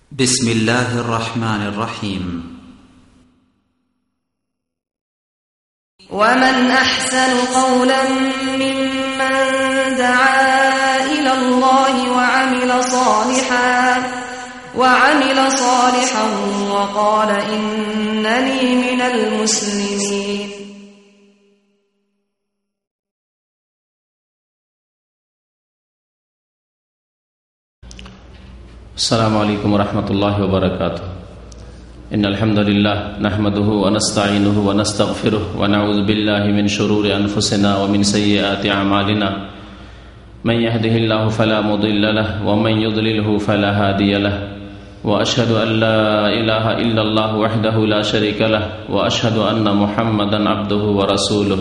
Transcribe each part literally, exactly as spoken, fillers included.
بسم الله الرحمن الرحيم ومن أحسن قولا ممن دعا إلى الله وعمل صالحا وعمل صالحا وقال إنني من المسلمين السلام عليكم ورحمة الله وبركاته إن الحمد لله نحمده ونستعينه ونستغفره ونعوذ بالله من شرور أنفسنا ومن سيئات أعمالنا من يهده الله فلا مضل له ومن يضلله فلا هادي له وأشهد أن لا إله إلا الله وحده لا شريك له وأشهد أن محمدا عبده ورسوله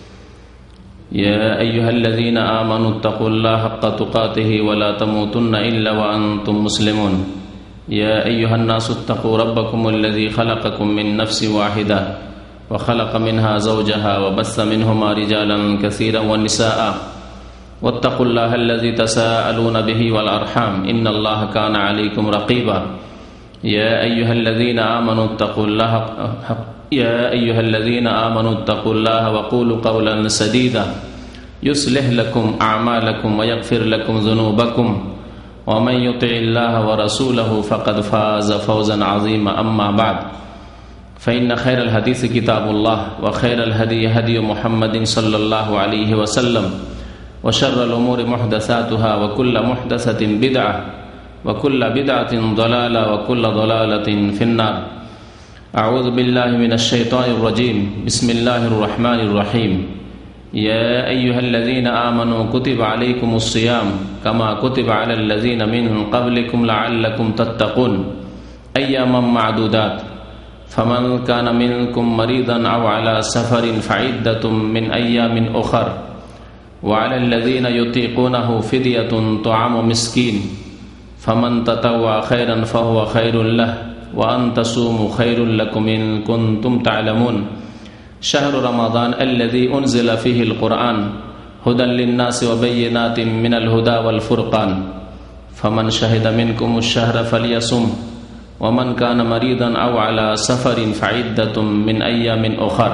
يا أيها الذين آمنوا اتقوا الله حق تقاته ولا تموتن إلا وأنتم مسلمون يا أيها الناس اتقوا ربكم الذي خلقكم من نفس واحدة وخلق منها زوجها وبث منهما رجالا كثيرا ونساء واتقوا الله الذي تساءلون به والأرحام إن الله كان عليكم رقيبا يا أيها الذين آمنوا اتقوا الله يا أيها الذين آمنوا اتقوا الله وقولوا قولا سديدا يصلح لكم أعمالكم ويغفر لكم ذنوبكم ومن يطع الله ورسوله فقد فاز فوزا عظيما أما بعد فإن خير الحديث كتاب الله وخير الهدي هدي محمد صلى الله عليه وسلم وشر الأمور محدثاتها وكل محدثة بدعة وكل بدعة ضلالة وكل ضلالة في النار أعوذ بالله من الشيطان الرجيم بسم الله الرحمن الرحيم يا أيها الذين آمنوا كتب عليكم الصيام كما كتب على الذين من قبلكم لعلكم تتقون أياما معدودات فمن كان منكم مريضا أو على سفر فعدة من أيام أخر وعلى الذين يطيقونه فدية طعام مسكين فمن تطوع خيرا فهو خير له وأن تصوموا خير لكم إن كنتم تعلمون شهر رمضان الذي أنزل فيه القرآن هدى للناس وبينات من الهدى والفرقان فمن شهد منكم الشهر فليصم ومن كان مريضا أو على سفر فعدة من أيام أخر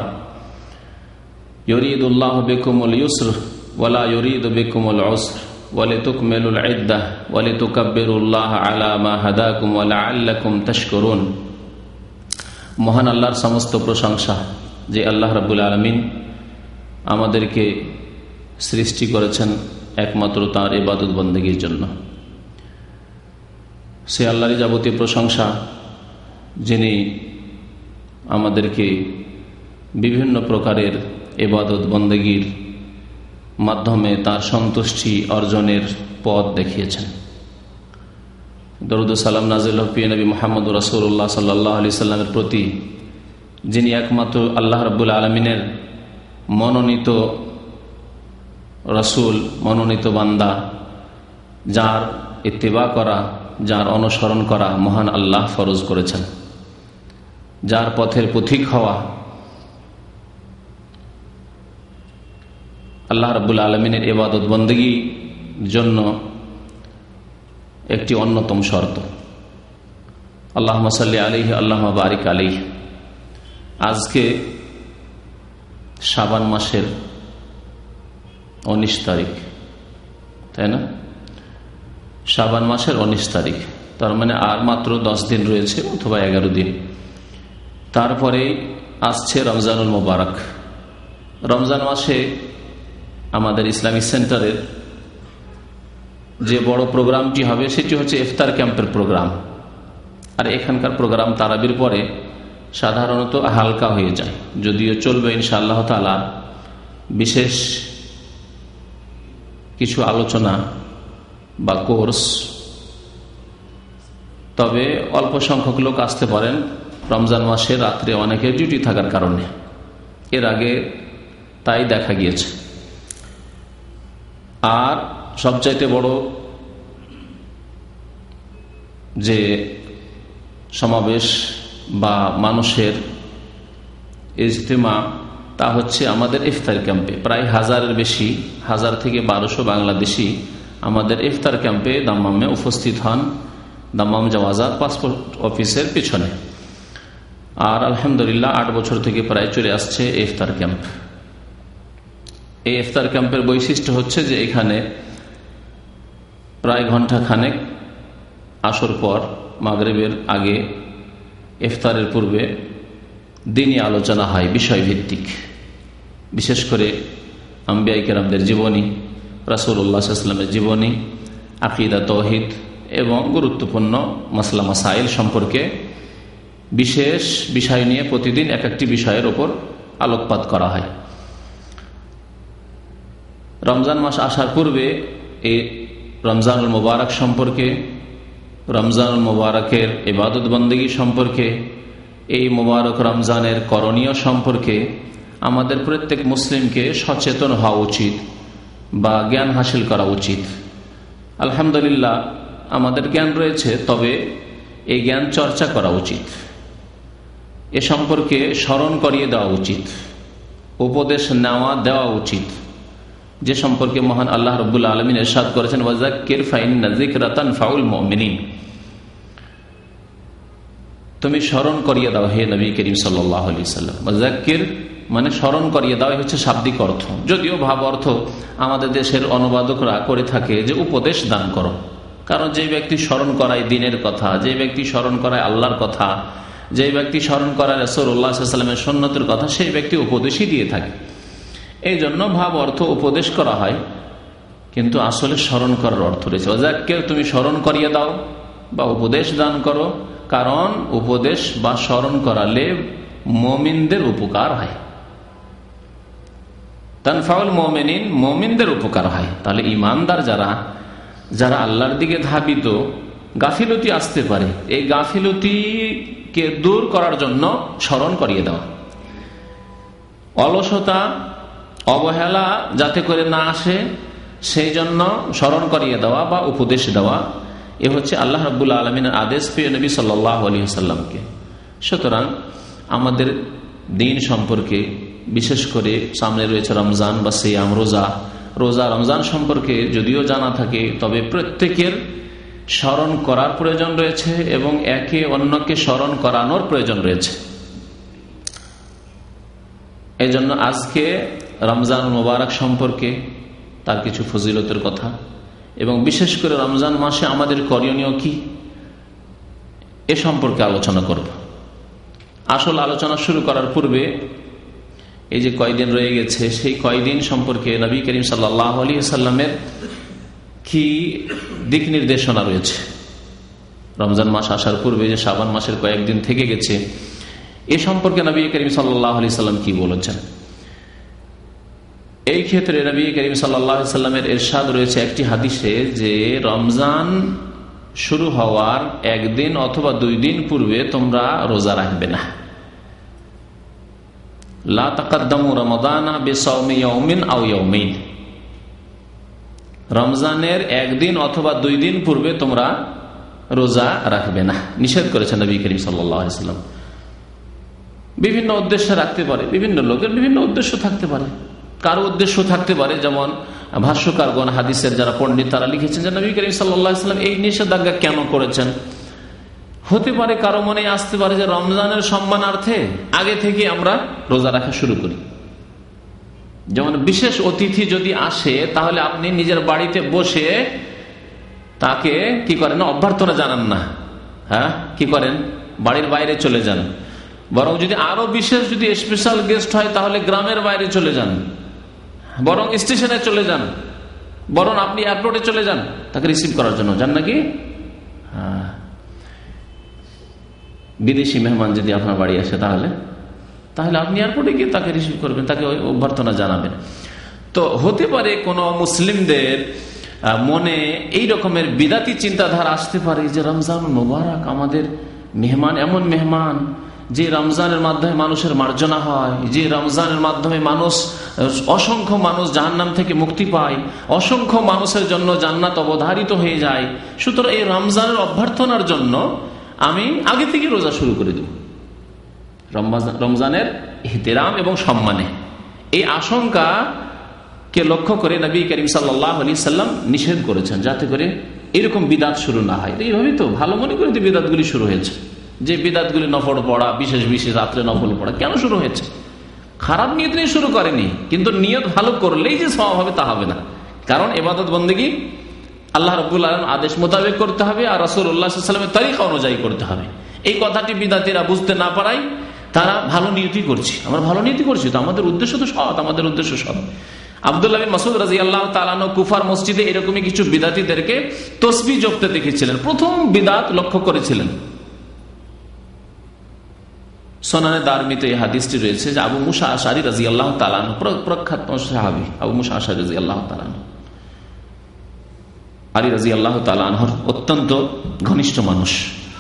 يريد الله بكم اليسر ولا يريد بكم العسر ولتكملوا العدة ولتكبروا الله على ما هداكم ولعلكم تشكرون মহান আল্লাহর সমস্ত প্রশংসা যে আল্লাহ রাব্বুল আলামিন আমাদেরকে সৃষ্টি করেছেন একমাত্র তাঁর ইবাদত বন্দেগীর জন্য। সে আল্লাহরই যাবতীয় প্রশংসা যিনি আমাদেরকে বিভিন্ন প্রকারের ইবাদত বন্দেগীর মাধ্যমে তার সন্তুষ্টি অর্জনের পথ দেখিয়েছেন। দরুদ ও সালাম নাজিল হোক প্রিয় নবী মুহাম্মদ রাসূলুল্লাহ সাল্লাল্লাহু আলাইহি সাল্লামের প্রতি, যিনি একমাত্র আল্লাহ রাব্বুল আলামিনের মনোনীত রাসূল, মনোনীত বান্দা, যার ইত্তিবা করা, যার অনুসরণ করা মহান আল্লাহ ফরজ করেছেন, যার পথের পথিক হওয়া আল্লাহ রাব্বুল আলামিনের ইবাদত বন্দেগীর জন্য একটি অন্যতম শর্ত। আল্লাহুম্মা সাল্লি আলাইহি আল্লাহুম্মা বারিক আলাইহি। আজকে শাবান মাসের উনিশ তারিখ, তাই না? শাবান মাসের উনিশ তারিখ, তার মানে আর মাত্র দশ দিন রয়েছে অথবা এগারো দিন। তারপরে আসছে রমজানুল মুবারক। রমজান মাসে আমাদের ইসলামিক সেন্টারের যে বড় প্রোগ্রামটি হবে সেটি হচ্ছে ইফতার ক্যাম্পের প্রোগ্রাম। আর এখানকার প্রোগ্রাম তারাবির পরে সাধারণত হালকা হয়ে যায়, যদিও চলবে ইনশাআল্লাহ তাআলা বিশেষ কিছু আলোচনা বা কোর্স, তবে অল্প সংখ্যক লোক আসতে পারেন রমজান মাসে রাত্রে অনেকের ডিউটি থাকার কারণে। এর আগে তাই দেখা গিয়েছে। আর সবচাইতে বড় যে সমাবেশ বা মানুষের ইজতেমা, তা হচ্ছে আমাদের ইফতার ক্যাম্পে। প্রায় হাজারের বেশি, হাজার থেকে বারোশো বাংলাদেশি আমাদের ইফতার ক্যাম্পে দাম্মামে উপস্থিত হন। দাম্মাম জাওয়াজাত পাসপোর্ট অফিসের পিছনে। আর আলহামদুলিল্লাহ আট বছর থেকে প্রায় চলে আসছে ইফতার ক্যাম্প। এই ইফতার ক্যাম্পের বৈশিষ্ট্য হচ্ছে যে এখানে প্রায় ঘন্টা খানেক আসর পর মাগরিবের আগে ইফতারের পূর্বে দিনী আলোচনা হয় বিষয়ভিত্তিক, বিশেষ করে আম্বিয়া কেরামদের জীবনী, রাসূলুল্লাহ সাল্লাল্লাহু আলাইহি ওয়াসাল্লামের জীবনী, আকীদা তাওহীদ এবং গুরুত্বপূর্ণ মাসলা মাসাইল সম্পর্কে বিশেষ বিষয় নিয়ে প্রতিদিন এক একটি বিষয়ের ওপর আলোকপাত করা হয়। রমজান মাস আসার পূর্বে এই রমজানুল মুবারক সম্পর্কে, রমজানুল মুবারকের ইবাদত বন্দেগী সম্পর্কে, এই মুবারক রমজানের করণীয় সম্পর্কে আমাদের প্রত্যেক মুসলিমকে সচেতন হওয়া উচিত বা জ্ঞান হাসিল করা উচিত। আলহামদুলিল্লাহ আমাদের জ্ঞান রয়েছে, তবে এই জ্ঞান চর্চা করা উচিত, এ সম্পর্কে স্মরণ করিয়ে দেওয়া উচিত, উপদেশ নেওয়া দেওয়া উচিত, যে সম্পর্কে মহান আল্লাহ রাব্বুল আলামিন ইরশাদ করেছেন ওয়াযাক্কির ফাইন্না যিকরা তানফাউল মুমিনিন। তুমি স্মরণ করিয়ে দাও হে নবী করিম সাল্লাল্লাহু আলাইহি ওয়াসাল্লাম। ওয়াযাক্কির মানে স্মরণ করিয়ে দেওয়া হচ্ছে শাব্দিক অর্থ, যদিও ভাব অর্থ আমাদের দেশের অনুবাদকরা করে থাকে যে উপদেশ দান করো। কারণ যে ব্যক্তি স্মরণ করায় দ্বীনের কথা, যে ব্যক্তি স্মরণ করায় আল্লাহর কথা, যে ব্যক্তি স্মরণ করায় রাসূলুল্লাহ সাল্লাল্লাহু আলাইহি ওয়াসাল্লামের সুন্নতের কথা, সেই ব্যক্তি উপদেশই দিয়ে থাকে। এই জন্য ভাব অর্থ উপদেশ করা হয়, কিন্তু আসলে স্মরণ করার অর্থ রয়েছে ওয়াযাক্কির, তুমি স্মরণ করিয়ে দাও বা উপদেশ দান করো। কারণ উপদেশ বা স্মরণ করালে মুমিনদের উপকার হয়, তানফাউল মুমিনিন, মুমিনদের উপকার হয়। তাহলে ঈমানদার যারা যারা আল্লাহর দিকে ধাবিত, গাফিলতি আসতে পারে, এই গাফিলতিকে দূর করার জন্য স্মরণ করিয়ে দেওয়া, অলসতা অবহেলা যাতে করে না আসে সেই জন্য স্মরণ করিয়ে দেওয়া বা উপদেশ দেওয়া, এ হচ্ছে আল্লাহ রাব্বুল আলামিনের আদেশ প্রিয় নবী সাল্লাল্লাহু আলাইহি ওয়াসাল্লামকে। সুতরাং আমাদের দিন সম্পর্কে, বিশেষ করে সামনে রয়েছে রমজান বা সিয়াম, রোজা রোজা রমজান সম্পর্কে যদিও জানা থাকে, তবে প্রত্যেকের স্মরণ করার প্রয়োজন রয়েছে এবং একে অন্যকে স্মরণ করানোর প্রয়োজন রয়েছে। এই জন্য আজকে রমজান মুবারক সম্পর্কে, তার কিছু ফজিলতের কথা এবং বিশেষ করে রমজান মাসে আমাদের করণীয় কি, এ সম্পর্কে আলোচনা করব। আসল আলোচনা শুরু করার পূর্বে এই যে কয়দিন রয়ে গেছে, সেই কয়দিন সম্পর্কে নবী করিম সাল্লাল্লাহু আলাইহি ওয়াসাল্লামের কি দিক নির্দেশনা রয়েছে। রমজান মাস আসার পূর্বে যে শাবান মাসের কয়েকদিন থেকে গেছে, এ সম্পর্কে নবী করিম সাল্লাল্লাহু আলাইহি ওয়াসাল্লাম কি বলেছেন। এই ক্ষেত্রে নবী করিম সাল্লাল্লাহু আলাইহি ওয়াসাল্লামের ইরশাদ রয়েছে একটি হাদিসে যে রমজান শুরু হওয়ার একদিন অথবা দুই দিন পূর্বে তোমরা রোজা রাখবে না। লা তাকাদ্দামু রমাদানা বিসাওমি ইয়াউমিন আও ইয়াউমাইন, রমজানের একদিন অথবা দুই দিন পূর্বে তোমরা রোজা রাখবে না, নিষেধ করেছেন নবী করিম সাল্লাল্লাহু আলাইহি ওয়াসাল্লাম। বিভিন্ন উদ্দেশ্যে রাখতে পারে, বিভিন্ন লোকের বিভিন্ন উদ্দেশ্য থাকতে পারে, কারো উদ্দেশ্য থাকতে পারে, যেমন ভাষ্যকারগণ, হাদিসের যারা পণ্ডিত, তারা লিখেছেন যে নবী করিম সাল্লাল্লাহু আলাইহি ওয়াসাল্লাম এই নিষেধাজ্ঞা কেন করেছেন। হতে পারে কারো মনে আসতে পারে যে রমজানের সম্মানার্থে আগে থেকে আমরা রোজা রাখা শুরু করি। যেমন বিশেষ অতিথি যদি আসে, তাহলে আপনি নিজের বাড়িতে বসে তাকে কি করেন, অভ্যর্থনা জানান না, হ্যাঁ কি করেন, বাড়ির বাইরে চলে যান। বরং যদি আরো বিশেষ যদি স্পেশাল গেস্ট হয়, তাহলে গ্রামের বাইরে চলে যান, বরং স্টেশনে চলে যান, বরং আপনি এয়ারপোর্টে চলে যান তাকে রিসিভ করার জন্য। যান নাকি? হ্যাঁ, বিদেশি মেহমান যদি আপনার বাড়ি আসে, তাহলে তাহলে আপনি এয়ারপোর্টে গিয়ে তাকে রিসিভ করবেন, তাকে অভ্যর্থনা জানাবেন। তো হতে পারে কোন মুসলিমদের মনে এই রকমের বিদাতি চিন্তাধারা আসতে পারে যে রমজান মুবারক, আমাদের মেহমান এমন মেহমান যে রমজানের মাধ্যমে মানুষের মার্জনা হয়, যে রমজানের মাধ্যমে মানুষ, অসংখ্য মানুষ জাহান্নাম থেকে মুক্তি পায়, অসংখ্য মানুষের জন্য জান্নাত অবধারিত হয়ে যায়। সুতরাং এই রমজানের অভ্যর্থনার জন্য আমি আগে থেকে রোজা শুরু করে দেব, রমজানের ইহতিরাম এবং সম্মানে। এই আশঙ্কা কে লক্ষ্য করে নবী করিম সাল্লাল্লাহু আলাইহি সাল্লাম নিষেধ করেছেন, যাতে করে এরকম বিদাত শুরু না হয়। এইভাবেই তো ভালো মনে করে যে বিদাতগুলি শুরু হয়েছে, যে বিদাতগুলি নফল পড়া, বিশেষ বিশেষ রাত্রে নফল পড়া কেন শুরু হয়েছে? খারাপ নিয়ত নিয়ে শুরু করেনি, কিন্তু নিয়ত ভালো করলেই যে সওয়াব হবে তা হবে না। কারণ ইবাদত বন্দেগী আল্লাহ রাব্বুল আলামিন আদেশ মোতাবেক করতে হবে আর রাসূলুল্লাহ সাল্লাল্লাহু আলাইহি ওয়াসাল্লামের তরিকা অনুযায়ী করতে হবে। এই কথাটি বিদাতীরা বুঝতে না পারায় তারা ভালো নিয়তই করছে, আমরা ভালো নিয়তই করছি, তো আমাদের উদ্দেশ্য তো সৎ, আমাদের উদ্দেশ্য সৎ। আব্দুল্লাহ বিন মাসউদ রাদিয়াল্লাহু তাআলা আনহু কুফার মসজিদে এরকমই কিছু বিদাতীদেরকে তাসবিহ জপতে দেখেছিলেন। প্রথম বিদাত লক্ষ্য করেছিলেন। সুনানে দারমিতে এই হাদিসটি রয়েছে যে আবু মুসা আশআরী রাদিয়াল্লাহু তাআলা আনহু, প্রখ্যাত সাহাবী আবু মুসা আশআরী রাদিয়াল্লাহু তাআলা আনহু, আলী রাদিয়াল্লাহু তাআলা আনহুর অত্যন্ত ঘনিষ্ঠ মানুষ।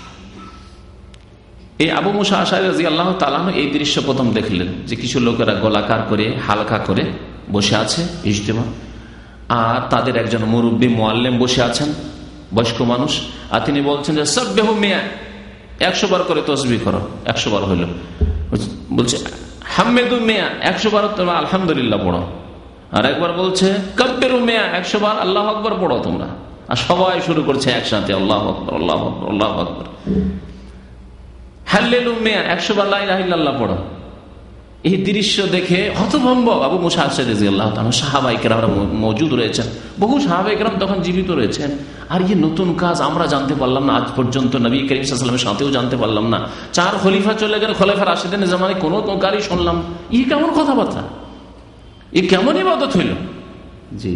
এই আবু মুসা আশআরী রাদিয়াল্লাহু তাআলা আনহু এই দৃশ্য প্রথম দেখলেন যে কিছু লোকেরা গোলাকার করে হালকা করে বসে আছে ইজতেমা, আর তাদের একজন মুরব্বী মুআল্লিম বসে আছেন, বয়স্ক মানুষ, আর তিনি বলছেন যে সাব্বিহু মিয়া, একশো বার করে তাসবিহ করো। একশো বার হইল, বলছে হামিদু মিয়া, একশো বার তোমরা আলহামদুলিল্লাহ পড়ো। আর একবার বলছে কাব্বিরু মিয়া, একশো বার আল্লাহু আকবার পড়ো তোমরা। আর সবাই শুরু করছে একসাথে আল্লাহু আকবার আল্লাহু আকবার আল্লাহু আকবার। হাল্লেলু মিয়া, একশো বার লা ইলাহা ইল্লাল্লাহ পড়ো। এই দৃশ্য দেখে হতভম্ব আবু মুসা আশআরী রাদিয়াল্লাহু তাআলা, সাহাবায়ে কেরামরা মওজুদ রয়েছেন, বহু সাহাবায়ে কেরাম তখন জীবিত রয়েছেন। আর এই নতুন কাজ আমরা জানতে পারলাম না, আজ পর্যন্ত নবী করিম সাল্লাল্লাহু আলাইহি ওয়াসাল্লামের সাথেও জানতে পারলাম না। চার খলিফা চলে গেল, খলিফা রাশিদিনের জামানায় কোনো কারই শুনলাম। এই কেমন কথাবার্তা, এই কেমন ইবাদত হইল? জি,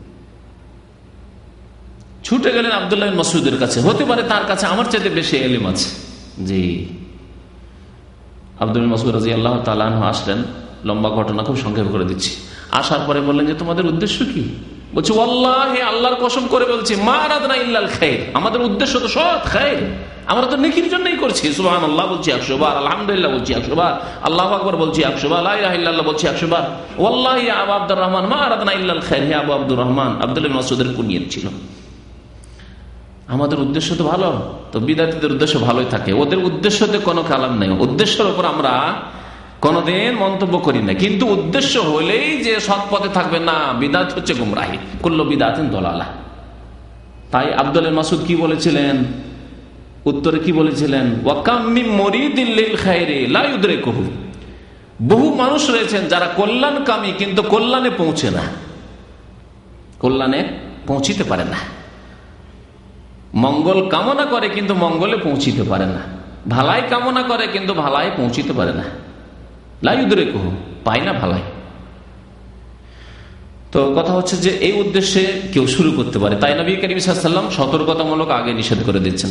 ছুটে গেলেন আব্দুল্লাহ বিন মাসউদের কাছে, হতে পারে তার কাছে আমার চাইতে বেশি ইলম আছে। জি, আব্দুল্লাহ বিন মাসউদ রাদিয়াল্লাহু তাআলা আনহু আসলেন, লম্বা ঘটনা খুব সংক্ষেপ করে দিচ্ছি। আসার পরে বললেন যে তোমাদের উদ্দেশ্য কি? বলছে ওয়াল্লাহি, আল্লাহর কসম করে বলছি, মা আরাদনা ইল্লাল খায়র, আমাদের উদ্দেশ্য তো সৎ খায়র, আমরা তো নেকির জন্যই করছি। সুবহানাল্লাহ বলছি একশো বার, আলহামদুলিল্লাহ বলছি একশো বার, আল্লাহু আকবার বলছি একশো বার, লা ইলাহা ইল্লাল্লাহ বলছি একশো বার। ওয়াল্লাহি ইয়া আবু আব্দুর রহমান মা আরাদনা ইল্লাল খায়র, হে আবু আব্দুর রহমান, আব্দুল্লাহ বিন মাসউদের কুনিয়ত ছিল। আমাদের উদ্দেশ্য তো ভালো, তো বিদাতীদের উদ্দেশ্য ভালোই থাকে, ওদের উদ্দেশ্যতে কোনো কালাম নেই, উদ্দেশ্যের উপর আমরা কোনদিন মন্তব্য করি না। কিন্তু উদ্দেশ্য হলেই যে সৎ পথে থাকবে না, বিদাত হচ্ছে গুমরাহি, কুল্লু বিদাতিন দালালাহ। তাই আব্দুল্লাহ বিন মাসউদ কি বলেছিলেন? উত্তরে কি বলেছিলেন? ওয়াকাম মিন মুরিদিন লিল খায়রি লা ইউদরিকুহু, বহু মানুষ রয়েছেন যারা কল্যাণকামী কিন্তু কল্যাণে পৌঁছে না, কল্যাণে পৌঁছিতে পারে না। মঙ্গল কামনা করে কিন্তু মঙ্গলে পৌঁছিতে পারে না, ভালাই কামনা করে কিন্তু ভালাই পৌঁছিতে পারে না, লা ইউদরিকুহু, পায় না ভালাই। তো কথা হচ্ছে যে এই উদ্দেশ্যে কেউ শুরু করতে পারে, তাই নবী করিম সাল্লাল্লাহু আলাইহি ওয়াসাল্লাম সতর্কতামূলক আগে নিষেধ করে দিচ্ছেন।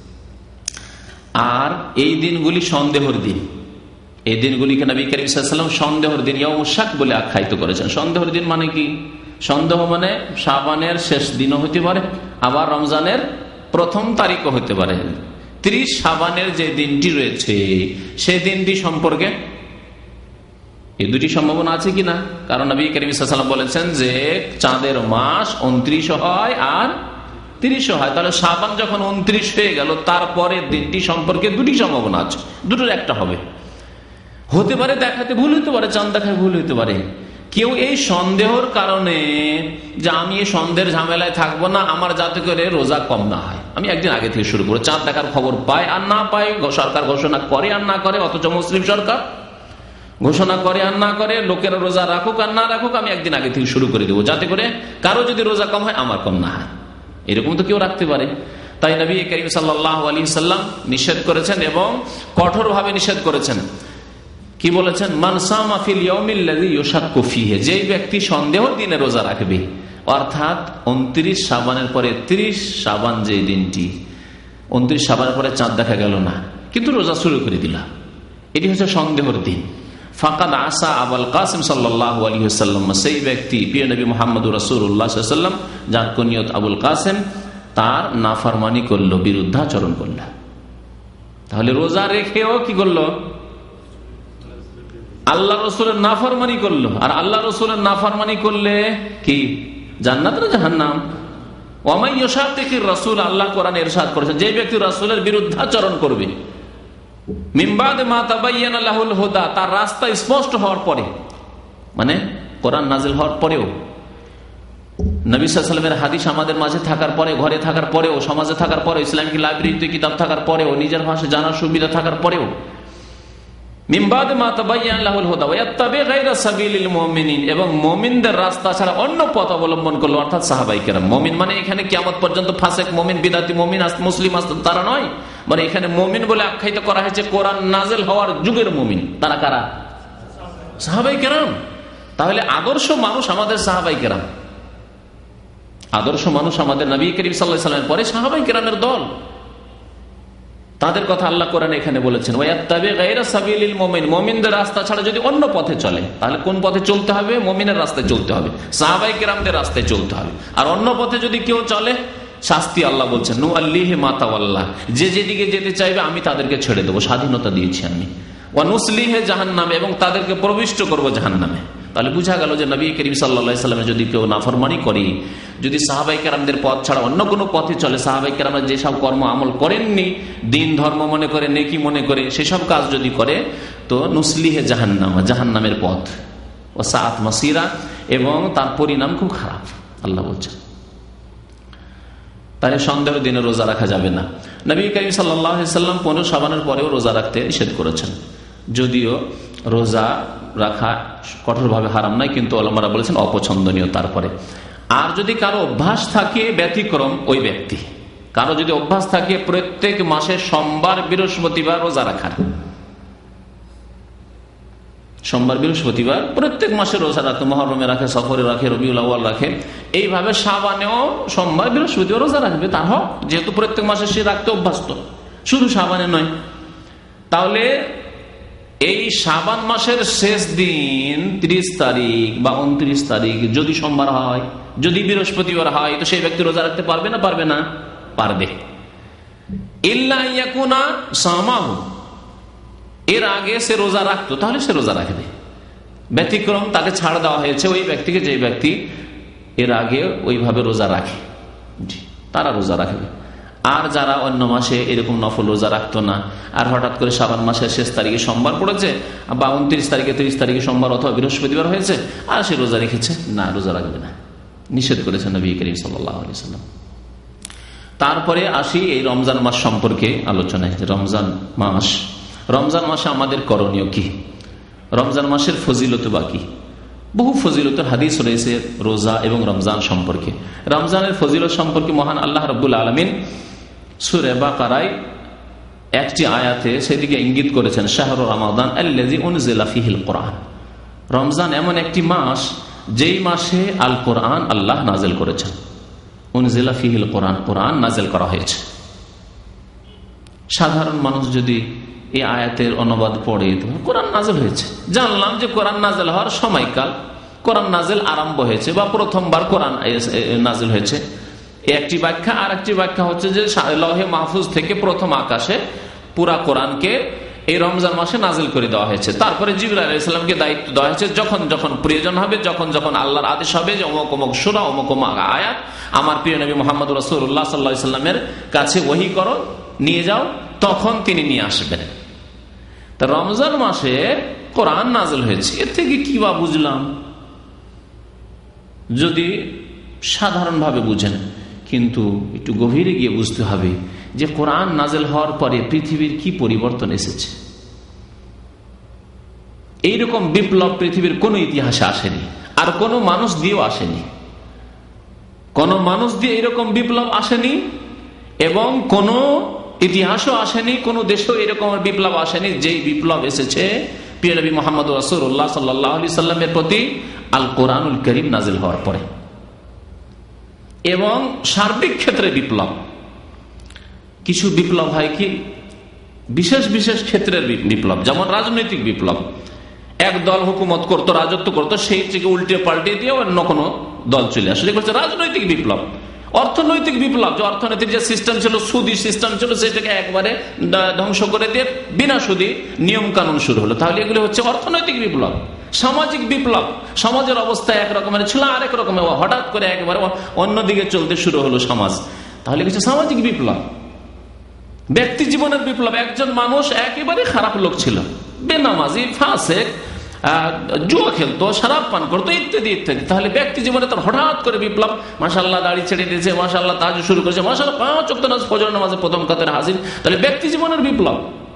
আর এই দিনগুলি সন্দেহের দিন, এই দিনগুলিকে নবী করিম সাল্লাল্লাহু আলাইহি ওয়াসাল্লাম সন্দেহের দিন, ইয়াউমুশ শাক বলে আখ্যায়িত করেছেন। সন্দেহের দিন মানে কি? সন্দেহ মানে শাবানের শেষ দিনও হতে পারে, আবার রমজানের প্রথম তারিখও হতে পারে। ত্রিশ শাবানের যে দিনটি রয়েছে সেই দিনটি সম্পর্কে এই দুটি সম্ভাবনা আছে কিনা? কারণ নবী করিম সাল্লাল্লাহু আলাইহি ওয়াসাল্লাম বলেছেন যে চাঁদের মাস উনত্রিশ হয় আর তিরিশ হয়, তাহলে শাবান যখন উনত্রিশ হয়ে গেল তারপরে দিনটি সম্পর্কে দুটি সম্ভাবনা আছে, দুটোর একটা হবে। হতে পারে দেখাতে ভুল হতে পারে, চাঁদ দেখায় ভুল হতে পারে। কেউ এই সন্দেহের কারণে যে আমি এই সন্দেহের ঝামেলায় থাকবো না, আমার যাতে করে রোজা কম না হয়, আমি একদিন আগে থেকে শুরু করবো। চাঁদ দেখার খবর পায় আর না পায়, সরকার ঘোষণা করে আর না করে, অথচ মুসলিম সরকার ঘোষণা করে আর না করে, লোকেরা রোজা রাখুক আর না রাখুক, আমি একদিন আগে থেকে শুরু করে দেবো, যাতে করে কারো যদি রোজা কম হয় আমার কম না হয়। এরকম তো কেউ রাখতে পারে। তাই নবী করিম সাল্লাল্লাহু আলাইহি ওয়াসাল্লাম নিষেধ করেছেন এবং কঠোরভাবে নিষেধ করেছেন। কি বলেছেন? মান সামা ফিল ইয়াউমিল্লাযী ইউশাক্কু ফীহি, যেই ব্যক্তি সন্দেহের দিনে রোজা রাখবে, অর্থাৎ উনত্রিশ শাবানের পরে ত্রিশ শাবান, যে দিনটি উনত্রিশ শাবানের পরে চাঁদ দেখা গেল না কিন্তু রোজা শুরু করে দিল, এটি হচ্ছে সন্দেহের দিন। ফাকাদ আসা আবুল কাসিম সাল্লাল্লাহু আলাইহি ওয়াসাল্লাম, সেই ব্যক্তি প্রিয় নবী মুহাম্মদুর রাসূলুল্লাহ সাল্লাল্লাহু আলাইহি ওয়াসাল্লাম যার কুনিয়ত আবুল কাসিম, তার নাফরমানি করলো, বিরুদ্ধাচরণ করলো। তাহলে রোজা রেখেও কি করলো? আল্লাহ রসুলের নাফরমানি করলো। আর আল্লাহ রসুলের নাফরমানি করলে কি জান্নাত না জাহান্নাম? ওয়ামাই ইউশাকিকির রাসূল, আল্লাহ কোরআনে ইরশাদ করেছেন, যে ব্যক্তি রাসূলের বিরুদ্ধাচরণ করবে, মিন বাদে মা তাবায়্যানা লাহুল হুদা, তার রাস্তা স্পষ্ট হওয়ার পরে, মানে কোরআন নাযিল হওয়ার পরেও, নবী সাল্লাল্লাহু আলাইহি ওয়াসাল্লামের হাদিস আমাদের মাঝে থাকার পরে, ঘরে থাকার পরেও, সমাজে থাকার পরেও, ইসলামিক লাইব্রেরিতে কিতাব থাকার পরেও, নিজের ভাষা জানার সুবিধা থাকার পরেও, এবং মুমিনদের রাস্তা ছাড়া অন্য পথ অবলম্বন করলো, অর্থাৎ সাহাবায়ে কেরাম। মুমিন মানে এখানে কিয়ামত পর্যন্ত ফাসেক মুমিন, বিদাতি মুমিন, মুসলিম তারা নয়, মানে এখানে মুমিন বলে আখ্যায়িত করা হয়েছে কোরআন নাযিল হওয়ার যুগের মুমিন। তারা কারা? সাহাবায়ে কেরাম। তাহলে আদর্শ মানুষ আমাদের সাহাবায়ে কেরাম, আদর্শ মানুষ আমাদের নবী করিম সাল্লাল্লাহু আলাইহি ওয়াসাল্লামের পরে সাহাবায়ে কেরামের দল। তাদের কথা আল্লাহ কোরআনে এখানে বলেছেন, ওয়ায়াত্তাবি গায়রা সাবিলিল মুমিন, মুমিনদের রাস্তা ছাড়া যদি অন্য পথে চলে, তাহলে কোন পথে চলতে হবে? মুমিনের রাস্তায় চলতে হবে, সাহাবায়ে কেরামদের রাস্তায় চলতে হবে। আর অন্য পথে যদি কেউ চলে, শাস্তি আল্লাহ বলছেন, নু আল্লিহি মা তাওয়াল্লাহ, যে যেদিকে যেতে চাইবে আমি তাদেরকে ছেড়ে দেবো, স্বাধীনতা দিয়েছি আমি। ওয়া নুসলিহি জাহান্নামে, এবং তাদেরকে প্রবিষ্ট করব জাহান্নামে। তাহলে বোঝা গেল যে নবী করিম সাল্লাল্লাহু আলাইহি ওয়াসাল্লামের যদি কেউ নাফরমানি করে, যদি সাহাবায়ে কেরামদের পথ ছাড়া অন্য কোনো পথে চলে, সাহাবায়ে কেরামরা যেসব কর্ম আমল করেননি, দিন ধর্ম মনে করে, নেকি মনে করে, সেসব কাজ যদি করে, তো নুসলিহে জাহান্নাম, জাহান্নামের পথ, ও সাআত মাসিরা, এবং তার পরিণাম খুব খারাপ, আল্লাহ বলছেন। তাহলে সন্দেহের দিনে রোজা রাখা যাবে না। নবী করিম সাল্লাল্লাহু আলাইহি ওয়াসাল্লাম পনেরো শাবানের পরেও রোজা রাখতে নিষেধ করেছেন, যদিও রোজা রাখা কঠোরভাবে হারাম নয়, কিন্তু ওলামারা বলেছেন অপছন্দনীয়। তারপরে আর যদি কারো অভ্যাস থাকে ব্যতিক্রম, ওই ব্যক্তি, কারো যদি অভ্যাস থাকে প্রত্যেক মাসে সোমবার বৃহস্পতিবার রোজা রাখার, সোমবার বৃহস্পতিবার প্রত্যেক মাসে রোজা রাখে, মুহররমে রাখে, সফরে রাখে, রবিউল আউয়াল রাখে, এইভাবে শাবানেও সোমবার বৃহস্পতিবার রোজা রাখবে, তার হক, যেহেতু প্রত্যেক মাসে সে রাখতে অভ্যস্ত, শুধু শাবানে নয়। তাহলে এই শাবান মাসের শেষ দিন ত্রিশ তারিখ বা উনত্রিশ তারিখ যদি সোমবার হয়, যদি বৃহস্পতিবার হয়, তো সেই ব্যক্তি রোজা রাখতে পারবে না? পারবে না? পারবে। ইল্লা ইয়াকুনা সামাহু, এর আগে সে রোজা রাখতো, তাহলে সে রোজা রাখবে। ব্যতিক্রম, তাকে ছাড় দেওয়া হয়েছে ওই ব্যক্তিকে, যে ব্যক্তি এর আগে ওইভাবে রোজা রাখে, তারা রোজা রাখবে। আর যারা অন্য মাসে এরকম নফল রোজা রাখতো না, আর হঠাৎ করে শাবান মাসের শেষ তারিখে সোমবার পড়েছে, বা উনত্রিশ তারিখে ত্রিশ তারিখে সোমবার অথবা বৃহস্পতিবার হয়েছে, আর সে রোজা রেখেছে, না, রোজা রাখবে না, নিষেধ করেছেন নবী করিম সাল্লাল্লাহু আলাইহি ওয়াসাল্লাম। তারপরে আসি এই রমজান মাস সম্পর্কে আলোচনায়। রমজান মাস, রমজান মাসে আমাদের করণীয় কি? রমজান মাসের ফজিলত বা কি? বহু ফজিলতের হাদিস রয়েছে রোজা এবং রমজান সম্পর্কে। রমজানের ফজিলত সম্পর্কে মহান আল্লাহ রাব্বুল আলামিন সূরা বাকারায় একটি আয়াতে সেদিকে ইঙ্গিত করেছেন, শাহরু রমাদান আল্লাযী উনজিলা ফীহিল কুরআন। রমজান এমন একটি মাস যেই মাসে আল কোরআন আল্লাহ নাযিল করেছেন। উনজিলা ফীহিল কুরআন, কোরআন নাযিল করা হয়েছে। সাধারণ মানুষ যদি এই আয়াতের অনুবাদ পড়ে, কোরআন নাযিল হয়েছে, জানলাম যে কোরআন নাযিল হওয়ার সময়কাল, কোরআন নাযিল আরম্ভ হয়েছে বা প্রথমবার কোরআন নাযিল হয়েছে, একটি ব্যাখ্যা। আর একটি ব্যাখ্যা হচ্ছে যে লৌহে মাহফুজ থেকে প্রথম আকাশে পুরা কোরআনকে এই রমজান মাসে নাযিল করে দেওয়া হয়েছে। তারপরে জিবরাইল আলাইহিস সালামকে দায়িত্ব দেওয়া হয়েছে, যখন যখন প্রয়োজন হবে, যখন যখন আল্লাহর আদেশ হবে যে অমুক অমুক সূরা, অমুক অমুক আয়াত আমার প্রিয় নবী মুহাম্মদ রাসূলুল্লাহ সাল্লাল্লাহু আলাইহি ওয়াসাল্লামের কাছে ওহী করো, নিয়ে যাও, তখন তিনি নিয়ে আসবেন। তা রমজান মাসে কোরআন নাযিল হয়েছে, এর থেকে কি বা বুঝলাম? যদি সাধারণভাবে বুঝেন, কিন্তু একটু গভীরে গিয়ে বুঝতে হবে যে কোরআন নাযিল হওয়ার পরে পৃথিবীর কি পরিবর্তন এসেছে। এইরকম বিপ্লব পৃথিবীর কোন ইতিহাসে আসেনি, আর কোন মানুষ দিয়েও আসেনি। কোন মানুষ দিয়ে এরকম বিপ্লব আসেনি, এবং কোন ইতিহাসও আসেনি, কোন দেশেও এরকম বিপ্লব আসেনি যেই বিপ্লব এসেছে প্রিয় নবী মুহাম্মদ রাসূলুল্লাহ সাল্লাল্লাহু আলাইহি সাল্লামের প্রতি আল কোরআনুল কারীম নাযিল হওয়ার পরে। এবং সার্বিক ক্ষেত্রে বিপ্লব, কিছু বিপ্লব হয় কি বিশেষ বিশেষ ক্ষেত্রের বিপ্লব, যেমন রাজনৈতিক বিপ্লব। এক দল হুকুমত করতো, রাজত্ব করতো, সেই থেকে উল্টে পাল্টে দিয়ে অন্য কোনো দল চলে আসে, করছে রাজনৈতিক বিপ্লব। অর্থনৈতিক বিপ্লব, যে অর্থনৈতিক যে সিস্টেম ছিল, সুদী সিস্টেম ছিল, সেটাকে একবারে ধ্বংস করে দিয়ে বিনা সুদী নিয়ম কানুন শুরু হলো, তাহলে এগুলো হচ্ছে অর্থনৈতিক বিপ্লব। সামাজিক বিপ্লব, সমাজের অবস্থা এক রকমের ছিল, আরেক রকমের, হঠাৎ করে একবারে অন্যদিকে চলতে শুরু হলো সমাজ, তাহলে কিছু সামাজিক বিপ্লব। ব্যক্তি জীবনের বিপ্লব, একজন মানুষ একেবারে খারাপ লোক ছিল, বেনামাজি, ফাসেক, জুয়া খেলতো, শরাব পান করতো, ইত্যাদি ইত্যাদি। তাহলে ব্যক্তি জীবনে তার হঠাৎ করে বিপ্লব, মাশাআল্লাহ দাড়ি ছেড়ে দিয়েছে, মাশাআল্লাহ তাহাজ্জুদ শুরু করেছে, মাশাআল্লাহ পাঁচ ওয়াক্ত নামাজ ফজর নামাজে প্রথম কাতারে হাজির, তাহলে ব্যক্তি জীবনের বিপ্লব।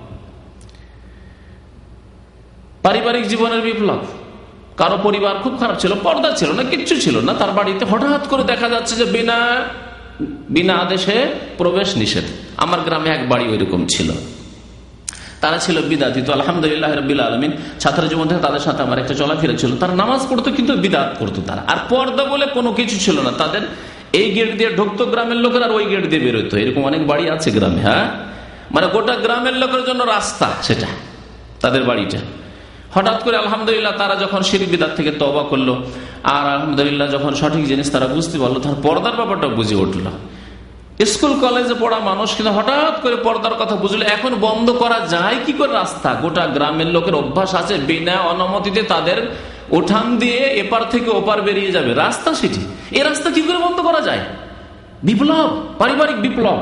পারিবারিক জীবনের বিপ্লব, কারো পরিবার খুব খারাপ ছিল, পর্দা ছিল না, কিচ্ছু ছিল না, তার বাড়িতে হঠাৎ করে দেখা যাচ্ছে যে বিনা বিনা আদেশে প্রবেশ নিষেধ। আমার গ্রামে এক বাড়ি ওইরকম ছিল, তারা ছিল বিদাতি। তো আলহামদুলিল্লাহ রাব্বিল আলামিন, ছাত্র জীবন থেকে তাদের সাথে আমার একটা চলাফেরা ছিল। তারা নামাজ পড়তো কিন্তু বিদাত করতো তারা, আর পর্দা বলে কোনো কিছু ছিল না তাদের। এই গেট দিয়ে ঢুকতো গ্রামের লোকের, আর ওই গেট দিয়ে বেরোতো। এরকম অনেক বাড়ি আছে গ্রামে, হ্যাঁ, মানে গোটা গ্রামের লোকের জন্য রাস্তা সেটা, তাদের বাড়িটা। হঠাৎ করে আলহামদুলিল্লাহ তারা যখন শিরক বিদআত থেকে তওবা করলো, আর আলহামদুলিল্লাহ যখন সঠিক জিনিস তারা বুঝতে পারলো, তার পর্দার ব্যাপারটা বুঝে উঠলো। স্কুল কলেজে পড়া মানুষ কিন্তু হঠাৎ করে পর্দার কথা বুঝলো। এখন বন্ধ করা যায় কি করে রাস্তা? গোটা গ্রামের লোকের অভ্যাস আছে বিনা অনুমতিতে তাদের উঠান দিয়ে এপার থেকে ওপার বেরিয়ে যাবে, রাস্তা সেটি। এই রাস্তা কি করে বন্ধ করা যায়? বিপ্লব, পারিবারিক বিপ্লব,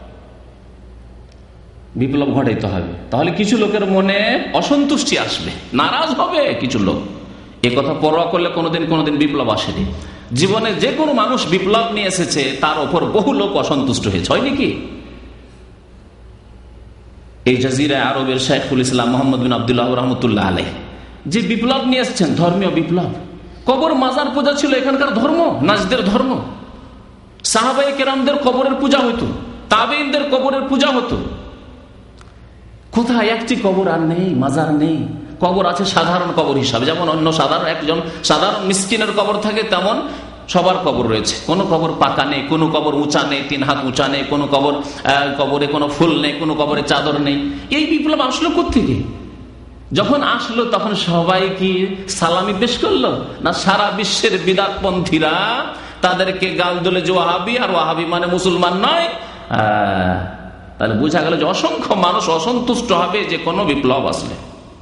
বিপ্লব ঘটাইতে হবে। তাহলে কিছু লোকের মনে অসন্তুষ্টি আসবে, নারাজ হবে কিছু লোক। এ কথা পরোয়া করলে কোনোদিন কোনোদিন বিপ্লব আসেনি। জীবনে যে কোনো মানুষ বিপ্লব নিয়ে এসেছে, তার ওপর বহু লোক অসন্তুষ্ট হয়েছে, হয় নাকি? এই জাজিরা আরবের শাইখুল ইসলাম মোহাম্মদ বিন আব্দুল্লাহ রহমতুল্লাহ আলাইহ যে বিপ্লব নিয়ে এসেছেন, ধর্মীয় বিপ্লব। কবর মাজার পূজা ছিল এখানকার ধর্ম, নাজদের ধর্ম। সাহাবায়ে কেরামদের কবরের পূজা হতো, তাবেঈনদের কবরের পূজা হতো। কোথায় একটি কবর আর নেই, মাজার নেই। কবর আছে সাধারণ কবর হিসাবে, যেমন অন্য সাধারণ একজন সাধারণ মিসকিনের কবর থাকে, তেমন সবার কবর রয়েছে। কোনো কবর পাকা নেই, কোনো কবর উঁচা নেই, তিন হাত উঁচা নেই, কোনো কবর কবরে কোনো ফুল নেই, কোনো কবরে চাদর নেই। এই বিপ্লব আসলো কোত্থেকে? যখন আসলো তখন সবাই কি সালামি পেশ করলো, না সারা বিশ্বের বিদআতপন্থীরা তাদেরকে গাল দোলে যে ওয়াহাবি, আর ওয়াহাবি মানে মুসলমান নয়? তাহলে বোঝা গেল যে অসংখ্য মানুষ অসন্তুষ্ট হবে যে কোনো বিপ্লব আসলে।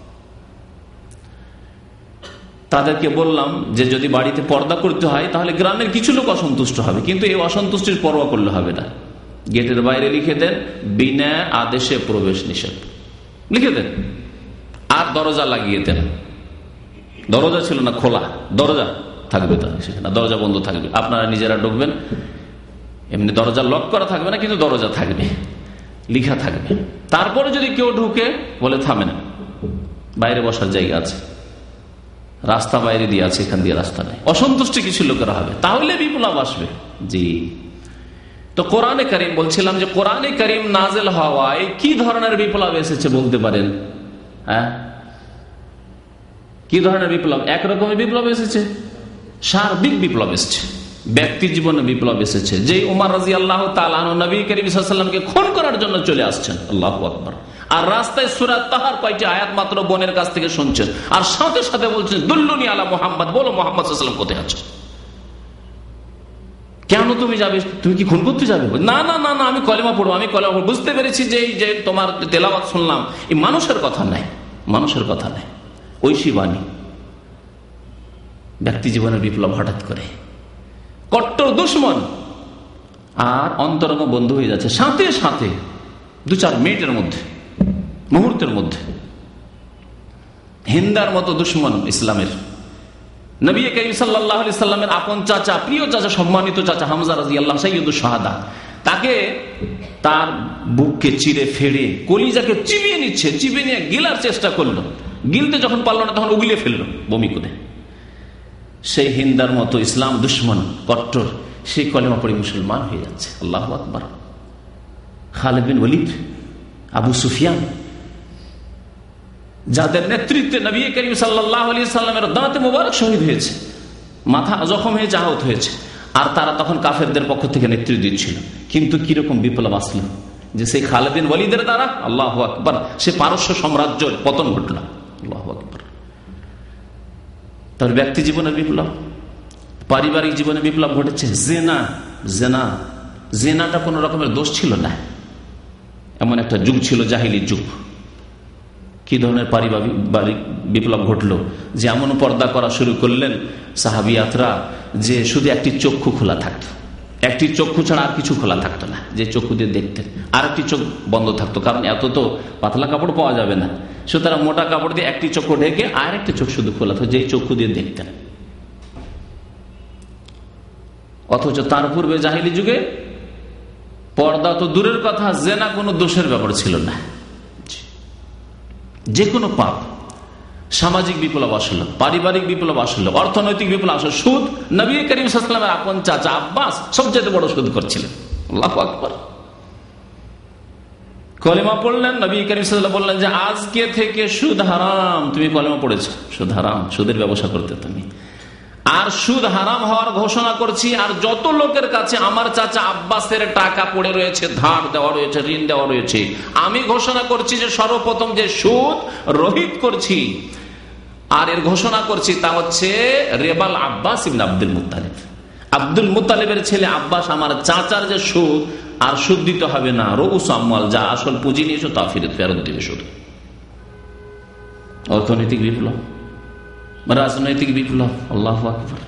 তাদেরকে বললাম যে যদি বাড়িতে পর্দা করতে হয় তাহলে গ্রামের কিছু লোক অসন্তুষ্ট হবে, কিন্তু এই অসন্তুষ্টির পরোয়া করলে হবে না। গেটের বাইরে লিখে দেন বিনা আদেশে প্রবেশ নিষেধ, লিখে দেন। আর দরজা লাগিয়ে দেন। দরজা ছিল না খোলা, দরজা থাকবে, সেখানে দরজা বন্ধ থাকবে, আপনারা নিজেরা ঢুকবেন। এমনি দরজা লক করা থাকবে না, কিন্তু দরজা থাকবে, লিখা থাকবে। তারপরে যদি কেউ ঢুকে বলে থামেন, বাইরে বসার জায়গা আছে, রাস্তা বাইরে দিয়ে আছে, এখান দিয়ে রাস্তা নেই। অসন্তুষ্টি কিছু লোকেরা হবে, তাহলে বিপ্লব আসবে। জি, তো কোরআনে কারীম বলছিলাম যে কোরআনে কারীম নাযিল হওয়ায় কি ধরনের বিপ্লব এসেছে বলতে পারেন? হ্যাঁ, কি ধরনের বিপ্লব? একরকমের বিপ্লব এসেছে, সার্বিক বিপ্লব এসেছে, ব্যক্তি জীবনে বিপ্লব এসেছে। যে উমর রাদিয়াল্লাহু তাআলা আনহু নবী করিম সাল্লাল্লাহু আলাইহি ওয়াসাল্লামকে খুন করার জন্য চলে আসছেন, আল্লাহু আকবার, আর রাস্তায় সূরা তাহার কয়টি আয়াত মাত্র বোনের কাছ থেকে শুনছেন, আর সাথে সাথে বলছেন দুল্লুনি আলা মুহাম্মদ, বলো মুহাম্মদ সাল্লাল্লাহু আলাইহি ওয়াসাল্লাম কোথায় আছে? কেন তুমি যাবে? তুমি কি খুন করতে যাবে? না না না না, আমি কলেমা পড়বো, আমি কলেমা পড়বো। বুঝতে পেরেছি যে এই যে তোমার তেলাওয়াত শুনলাম, এই মানুষের কথা নাই, মানুষের কথা নাই, ঐশী বাণী। ব্যক্তি জীবনের বিপ্লব হঠাৎ করে, কট্টর দুশ্মন আর অন্তরঙ্গ বন্ধু হয়ে যাচ্ছে সাথে সাথে, দু চার মিনিটের মধ্যে, মুহূর্তের মধ্যে। হিন্দার মতো দুশ্মন ইসলামের, নবী করিম সাল্লাল্লাহু আলাইহি সাল্লামের আপন চাচা, প্রিয় চাচা, সম্মানিত চাচা হামজা রাদিয়াল্লাহু সাইয়্যিদুশ শাহাদা, তাকে তার বুককে চিরে ফেড়ে কলিজাকে চিবিয়ে নিচ্ছে, চিবিয়ে নিয়ে গিলার চেষ্টা করলো। গিলতে যখন পারল না তখন উগলিয়ে ফেললো বমি করে। সেই হিন্দার মতো ইসলাম দুশ্মন কট্টর, সেই কলেমা পড়ে মুসলমান হয়ে যাচ্ছে। আল্লাহু আকবার। খালিদ বিন ওয়ালিদ, আবু সুফিয়ান, যাদের নেতৃত্বে নবী করিম সাল্লাল্লাহু আলাইহি সাল্লামের দাঁতে মোবারক শহীদ হয়েছে, মাথা জখম হয়েছে, আহত হয়েছে, আর তারা তখন কাফেরদের পক্ষ থেকে নেতৃত্ব দিচ্ছিল। কিন্তু কিরকম বিপ্লব আসলো যে সেই খালিদ বিন ওয়ালিদের দ্বারা, আল্লাহু আকবার, সে পারস্য সাম্রাজ্যের পতন ঘটল। আল্লাহু আকবার। তার ব্যক্তি জীবনের বিপ্লব, পারিবারিক জীবনে বিপ্লব ঘটেছে। জেনা, জেনা জেনাটা কোন রকমের দোষ ছিল না, এমন একটা যুগ ছিল, জাহিলি যুগ। কি ধরনের পারিবারিক বিপ্লব ঘটলো যে এমন পর্দা করা শুরু করলেন সাহাবিয়াতরা যে শুধু একটি চক্ষু খোলা থাকত, একটি চক্ষু ছাড়া আর কিছু খোলা থাকতো না, যে চক্ষু দিয়ে দেখতেন। আর একটি চোখ বন্ধ থাকতো, কারণ এত তো পাতলা কাপড় পাওয়া যাবে না, সুতরাং মোটা কাপড় দিয়ে একটি চক্ষু ঢেকে আর একটি চোখ শুধু খোলা থাকতো, যে চক্ষু দিয়ে দেখতেন। অথচ তার পূর্বে জাহিলি যুগে পর্দা তো দূরের কথা, জেনা কোনো দোষের ব্যাপার ছিল না। যে কোনো পাপ, সামাজিক বিপ্লব আসলো, পারিবারিক বিপ্লব আসলো, অর্থনৈতিক বিপ্লব আসলো, সুদ, নবী করিম সাল্লাল্লাহু আলাইহি ওয়াসাল্লামের আপন চাচা আব্বাস সবচেয়ে বড় সুদ করছিলেন। আল্লাহু আকবার। কলেমা পড়লেন, নবী করিম সাল্লাল্লাহু আলাইহি ওয়াসাল্লাম বললেন যে আজকে থেকে সুদ হারাম। তুমি কলেমা পড়েছো, সুদ হারাম, সুদের ব্যবসা করতে তুমি, আর সুদ হারাম হওয়ার ঘোষণা করছি। আর যত লোকের কাছে আমার চাচা আব্বাসের টাকা পড়ে রয়েছে, ধার দেওয়া রয়েছে, ঋণ দেওয়া রয়েছে, আমি ঘোষণা করছি যে সর্বপ্রথম যে সুদ রহিত করছি, আর এর ঘোষণা করছি তা হচ্ছে রেবাল Abbas ibn Abdul Muttalib, Abdul মুত্তালিবের ছেলে আব্বাস আমার চাচার যে সুদ, আর সুদ দিতে হবে না, রউস আমওয়াল, যা আসল পুঁজি নিয়েছো তা ফেরত ফেরত দিবে শুধু। অর্থনৈতিক বিপ্লব, রাজনৈতিক বিপ্লব, আল্লাহু আকবার।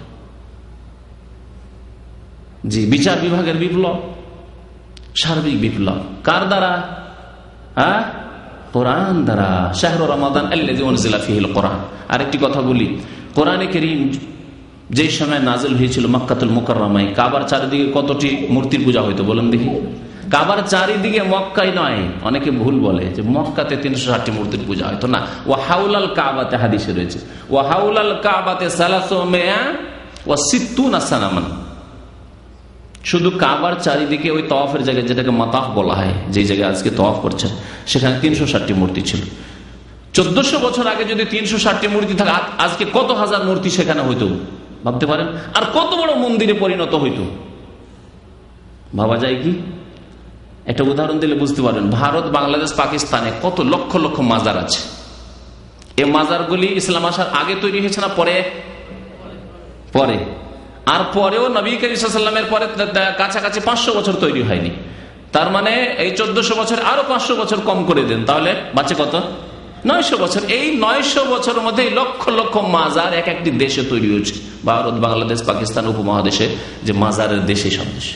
জি, বিচার বিভাগের বিপ্লব, সার্বিক বিপ্লব কার দ্বারা? হ্যাঁ, কোরআন দ্বারা। শাহরু রমাদান আল্লাযী উনজিলা ফীহিল কোরআন। আরেকটি কথা বলি, কোরআনে কারীম যে সময় নাযিল হয়েছিল মক্কাতুল মুকাররমায়, কাবার চারিদিকে কতটি মূর্তির পূজা হইতো বলেন দেখি? কাবার চারিদিকে, মক্কায় নয়। অনেকে ভুল বলে যে মক্কাতে তিনশো ষাটটি মূর্তির পূজা হয়তো না। ও হাউলাল কাবাতে হাদিসে রয়েছে, ও হাউলাল কাবাতে সালাসু মিআ ওয়া সিত্তুনা সানামান। শুধু কাবার চারিদিকে ওই তওয়াফের জায়গায়, যেটাকে মাতাফ বলা হয়, যে জায়গায় আজকে তওয়াফ করছেন, সেখানে তিনশো ষাটটি মূর্তি ছিল। চোদ্দশো বছর আগে যদি তিনশো ষাটটি মূর্তি থাকে, আজকে কত হাজার মূর্তি সেখানে হইতো ভাবতে পারেন? আর কত বড় মন্দিরে পরিণত হইতো ভাবা যায় কি? একটা উদাহরণ দিলে বুঝতে পারবেন। ভারত, বাংলাদেশ, পাকিস্তানে কত লক্ষ লক্ষ মাজার আছে। এই মাজারগুলি ইসলাম আসার আগে তৈরি হয়েছে না পরে? পরে। আর পরেও নবী করিম সাল্লাল্লাহু আলাইহি ওয়াসাল্লামের পরে কাছাকাছি পাঁচশো বছর তৈরি হয়নি। তার মানে এই চোদ্দশো বছর আরো পাঁচশো বছর কম করে দেন, তাহলে বাঁচে কত? নয়শো বছর। এই নয়শো বছরের মধ্যে লক্ষ লক্ষ মাজার এক একটি দেশে তৈরি হয়েছে। ভারত, বাংলাদেশ, পাকিস্তান উপমহাদেশে যে মাজারের দেশ, এই সব দেশে।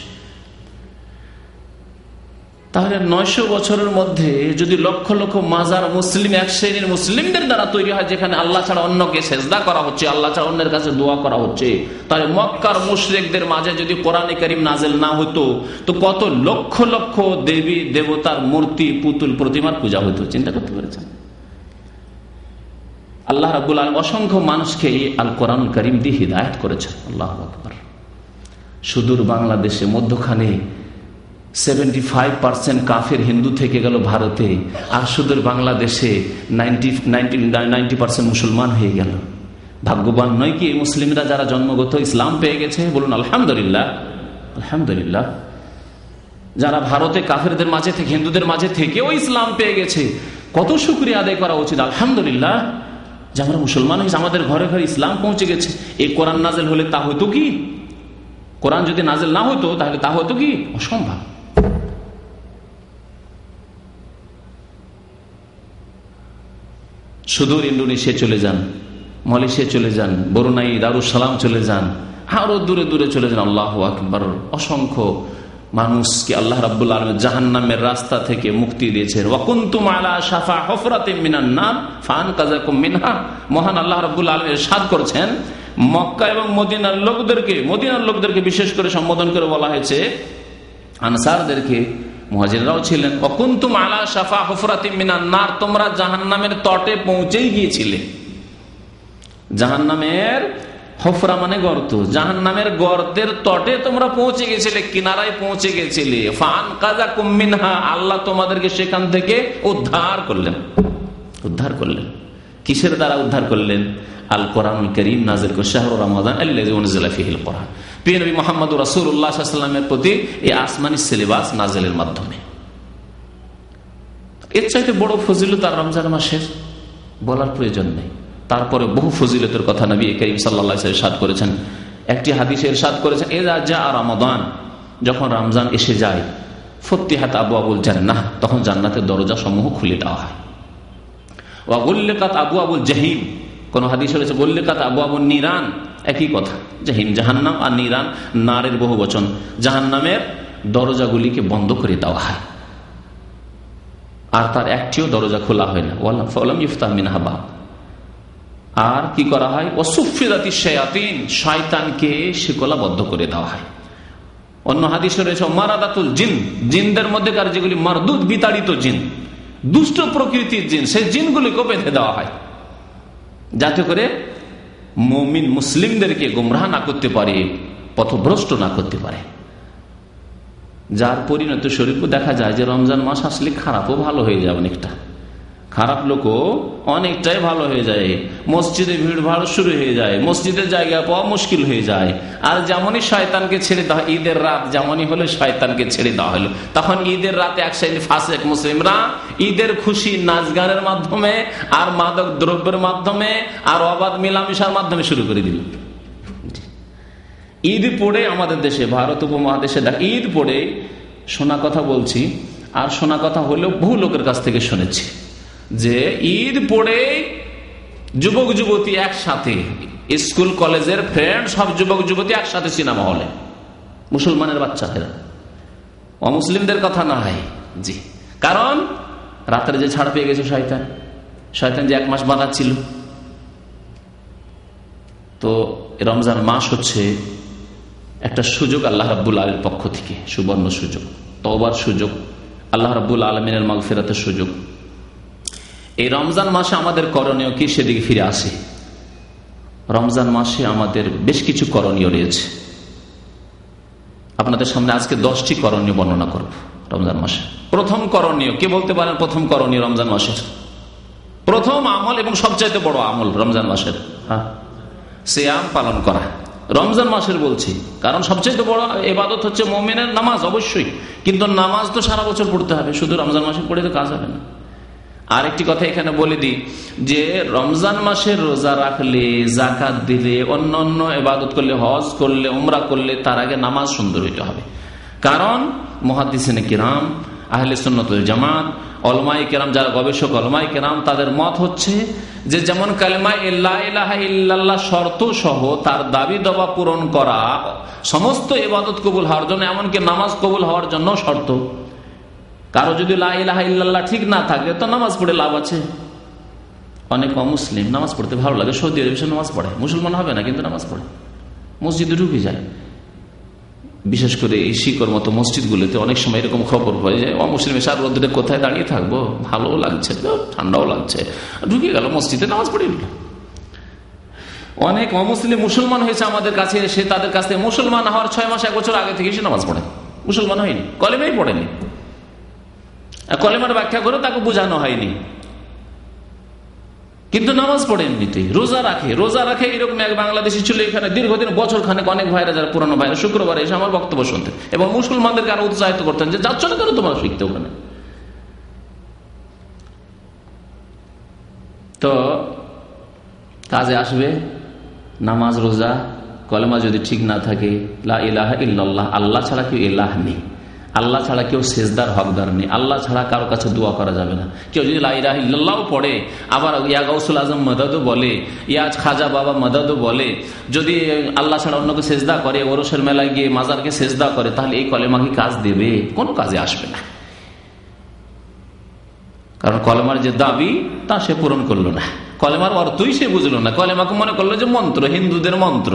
তাহলে নয়শো বছরের মধ্যে যদি লক্ষ লক্ষ মাজার মুসলিম, এক শ্রেণীর মুসলিমদের দ্বারা তৈরি হয়, যেখানে আল্লাহ ছাড়া অন্যকে সেজদা করা হচ্ছে, আল্লাহ ছাড়া অন্যের কাছে দোয়া করা হচ্ছে, তাহলে মক্কার মুশরিকদের মাঝে যদি কোরআনে কারীম নাযিল না হতো, তো কত লক্ষ লক্ষ দেবী দেবতার মূর্তি, পুতুল, প্রতিমার পূজা হতো। চিন্তা করতে পেরেছেন? আল্লাহ রাব্বুল আলামিন অসংখ্য মানুষকে আল কোরআনুল কারীম দিয়ে হিদায়াত করেছেন। আল্লাহু আকবার। সুদূর বাংলাদেশে মধ্যখানে সেভেন্টি ফাইভ পার্সেন্ট কাফের হিন্দু থেকে গেল ভারতে, আর সুদূর বাংলাদেশে নাইনটি নাইনটি নাইনটি পার্সেন্ট মুসলমান হয়ে গেল। ভাগ্যবান নয় কি এই মুসলিমরা যারা জন্মগত ইসলাম পেয়ে গেছে? বলুন আলহামদুলিল্লাহ, আলহামদুলিল্লাহ। যারা ভারতে কাফেরদের মাঝে থেকে, হিন্দুদের মাঝে থেকেও ইসলাম পেয়ে গেছে, কত শুকরিয়া আদায় করা উচিত। আলহামদুলিল্লাহ যে আমরা মুসলমান হয়েছি, আমাদের ঘরে ঘরে ইসলাম পৌঁছে গেছে। এই কোরআন নাজেল হলে তা হতো কি? কোরআন যদি নাজেল না হতো তাহলে তা হতো কি? অসম্ভব। সুদূর ইন্দোনেশিয়া চলে যান, মালয়েশিয়া চলে যান, বরুনাই, দারুস সালাম চলে যান, আরো দূরে দূরে চলে যান। আল্লাহু আকবার। অসংখ্য মানুষকে আল্লাহ রাব্বুল আলামিন জাহান্নামের রাস্তা থেকে মুক্তি দিয়েছেন। ওয়া কুনতুম আলা শাফা হুফরাতিন মিনান নার ফাআনকাযাকুম মিনহা। মহান আল্লাহ রাব্বুল আলামিন ইরশাদ করেছেন, মক্কা এবং মদিনার লোকদেরকে, মদিনার লোকদেরকে বিশেষ করে সম্বোধন করে বলা হয়েছে, আনসারদেরকে, মুহাজিররাও ছিলেন। ওয়া কুনতুম আলা শাফা হুফরাতিন মিনান নার, তোমরা জাহান্নামের তটে পৌঁছেই গিয়েছিলে। জাহান্নামের হুফরা মানে গর্ত, জাহান্নামের গর্তের তটে তোমরা পৌঁছে গেছিলে, কিনারায় পৌঁছে গেছিলে। ফাআনকাযাকুম মিনহা, আল্লাহ তোমাদেরকে সেখান থেকে উদ্ধার করলেন। উদ্ধার করলেন কিসের দ্বারা? উদ্ধার করলেন আল কোরআনুল কারীম নাযিল করে, শাহরু রমাদান আল্লাযী উনজিলা ফীহিল কোরআন। প্রিয় নবী মুহাম্মদুর রাসূলুল্লাহ সাল্লাল্লাহু আলাইহি ওয়াসাল্লামের প্রতি এই আসমানি সিলেবাস নাযিলের মাধ্যমে। এর চাইতে বড় ফজিলত আর রমজান মাসের বলার প্রয়োজন নেই। তারপরে বহু ফজিলতের কথা নবী করিম সাল্লাল্লাহু আলাইহি ওয়াসাল্লাম ইরশাদ করেছেন। একটি হাদিসে ইরশাদ করেছেন, ইযা জাআ রমাদান, যখন রমজান এসে যায়, ফুতিহাত আবওয়াবুল জান্নাহ, তখন জান্নাতের দরজা সমূহ খুলে দেওয়া হয়। ওয়া গুল্লিকাত আবওয়াবুল জাহিম, কোন হাদিসে রয়েছে গুল্লিকাত আবওয়াবুন নিরান, একই কথা, জাহিম জাহান্নাম আর নিরান নারের বহু বচন। জাহান্নামের দরজাগুলিকে বন্ধ করে দেওয়া হয় আর তার একটিও দরজা খোলা হয় না, ওয়ালাম ইফতাহ মিনহা বাব। আর কি করা হয়, ওয়াসুফিরাতি শায়াতিন, শয়তানকে শিকলাবদ্ধ করে দেওয়া হয়। অন্য হাদিসে রয়েছে মারাদাতুল জিন, জিনদের মধ্যেকার যেগুলি মারদুদ বিতাড়িত জিন, দুষ্ট প্রকৃতির জিন, সেই জিনগুলিকে বেঁধে দেওয়া হয় যাতে করে মুমিন মুসলিমদেরকে গোমরাহ না করতে পারে, পথভ্রষ্ট না করতে পারে। যার পরিণত স্বরূপও দেখা যায় যে রমজান মাস আসলে খারাপও ভালো হয়ে যায়, অনেকটা খারাপ লোকও অনেকটাই ভালো হয়ে যায়। মসজিদে ভিড় ভাড় শুরু হয়ে যায়, মসজিদের জায়গা পাওয়া মুশকিল হয়ে যায়। আর যেমনই শয়তানকে ছেড়ে দেওয়া, ঈদের রাত যেমনই হলো শয়তানকে ছেড়ে দেওয়া হলো, তখন ঈদের রাতে এক শ্রেণী ফাসেক মুসলিমরা ঈদের খুশি নাচ গানের মাধ্যমে আর মাদক দ্রব্যের মাধ্যমে আর অবাধ মিলামিশার মাধ্যমে শুরু করে দিল। ঈদ পড়ে আমাদের দেশে, ভারত উপমহাদেশে ঈদ পড়ে শোনা কথা বলছি, আর শোনা কথা হলেও বহু লোকের কাছ থেকে শুনেছি যে ঈদ পড়ে যুবক যুবতী একসাথে, স্কুল কলেজের ফ্রেন্ড সব যুবক যুবতী একসাথে সিনেমা হলে, মুসলমানের বাচ্চাদের, অমুসলিমদের কথা না হয় জি। কারণ রাতের যে ছাড় পেয়ে গেছে শয়তান, শয়তান যে এক মাস বাঁধাচ্ছিল। তো রমজান মাস হচ্ছে একটা সুযোগ আল্লাহ রাব্বুল আলামিনের পক্ষ থেকে, সুবর্ণ সুযোগ, তওবার সুযোগ, আল্লাহ রাব্বুল আলামিনের মাগফিরাতের সুযোগ। এই রমজান মাসে আমাদের করণীয় কি, সেদিকে ফিরে আসি। রমজান মাসে আমাদের বেশ কিছু করণীয় রয়েছে। আপনাদের সামনে আজকে দশটি করণীয় বর্ণনা করব রমজান মাসে। প্রথম করণীয়, কে বলতে পারেন প্রথম করণীয় রমজান মাসের? প্রথম আমল এবং সবচাইতে বড় আমল রমজান মাসের, হ্যাঁ, সিয়াম পালন করা। রমজান মাসের বলছি কারণ সবচেয়ে বড় ইবাদত হচ্ছে মুমিনের নামাজ, অবশ্যই, কিন্তু নামাজ তো সারা বছর পড়তে হবে, শুধু রমজান মাসে পড়ে তো কাজ হবে না। আরেকটি কথা এখানে বলে দিই যে রমজান মাসে রোজা রাখলে, যাকাত দিলে, অন্য অন্য ইবাদত করলে, হজ করলে, উমরা করলে তার আগে নামাজ সুন্দর হইতে হবে। কারণ মুহাদ্দিসিনে কিরাম, আহলে সুন্নাত ওয়াল জামাত, উলামায়ে কিরাম, যারা গবেষক উলামায়ে কিরাম, তাদের মত হচ্ছে যে যেমন কালেমা লা ইলাহা ইল্লাল্লাহ শর্ত সহ তার দাবি দাওয়া পূরণ করা সমস্ত ইবাদত কবুল হওয়ার জন্য, এমনকি নামাজ কবুল হওয়ার জন্য শর্ত। কারো যদি লা ইলাহা ইল্লাল্লাহ ঠিক না থাকে তো নামাজ পড়ে লাভ আছে। অনেক অমুসলিম নামাজ পড়তে ভালো লাগে, সৌদি আরবে নামাজ পড়ে, মুসলমান হবে না কিন্তু নামাজ পড়ে, মসজিদে ঢুকে যায়। বিশেষ করে এই শিকর মতো মসজিদগুলোতে অনেক সময় এরকম খবর পাই যে অমুসলিম সার রোদ্রে কোথায় দাঁড়িয়ে থাকবো, ভালো লাগছে, ঠান্ডাও লাগছে, ঢুকে গেল মসজিদে, নামাজ পড়ে নিল। অনেক অমুসলিম মুসলমান হয়েছে আমাদের কাছে, সে তাদের কাছ থেকে মুসলমান হওয়ার ছয় মাস এক বছর আগে থেকে সে নামাজ পড়ে, মুসলমান হয়নি, কলেমাই পড়েনি, কলেমার ব্যাখ্যা করে তাকে বোঝানো হয়নি, কিন্তু নামাজ পড়ে এমনিতেই। রোজা রাখে, রোজা রাখে এরকম এক বাংলাদেশি ছিল এখানে দীর্ঘদিন, বছর খানেক, অনেক ভাইরা যারা পুরানো ভাইরা শুক্রবার এসে আমার বক্তব্য শুনতেন এবং মুসলমানদেরকে আরো উৎসাহিত করতেন যে যাচ্ছ না কেন তোমরা শিখতে ওখানে। তো কাজে আসবে নামাজ, রোজা, কলেমা যদি ঠিক না থাকে, লা ইলাহা ইল্লাল্লাহ, আল্লাহ ছাড়া কেউ ইলাহ নেই, আল্লাহ ছাড়া কেউ সেজদার হকদার নেই, আল্লাহ ছাড়া কারো কাছে দোয়া করা যাবে না। কেউ যদি লা ইলাহা ইল্লাল্লাহ পড়ে, আবার ইয়া গাউসুল আজম মদদও বলে, ইয়া খাজা বাবা মদদও বলে, যদি আল্লাহ ছাড়া অন্যকে সেজদা করে, ওরসের মেলায় গিয়ে মাজারকে সেজদা করে, তাহলে এই কলেমা কি কাজ দেবে? কোনো কাজে আসবে না। কারণ কলেমার যে দাবি তা সে পূরণ করলো না, কলেমার অর্থই সে বুঝলো না, কলেমাকে মনে করলো যে মন্ত্র, হিন্দুদের মন্ত্র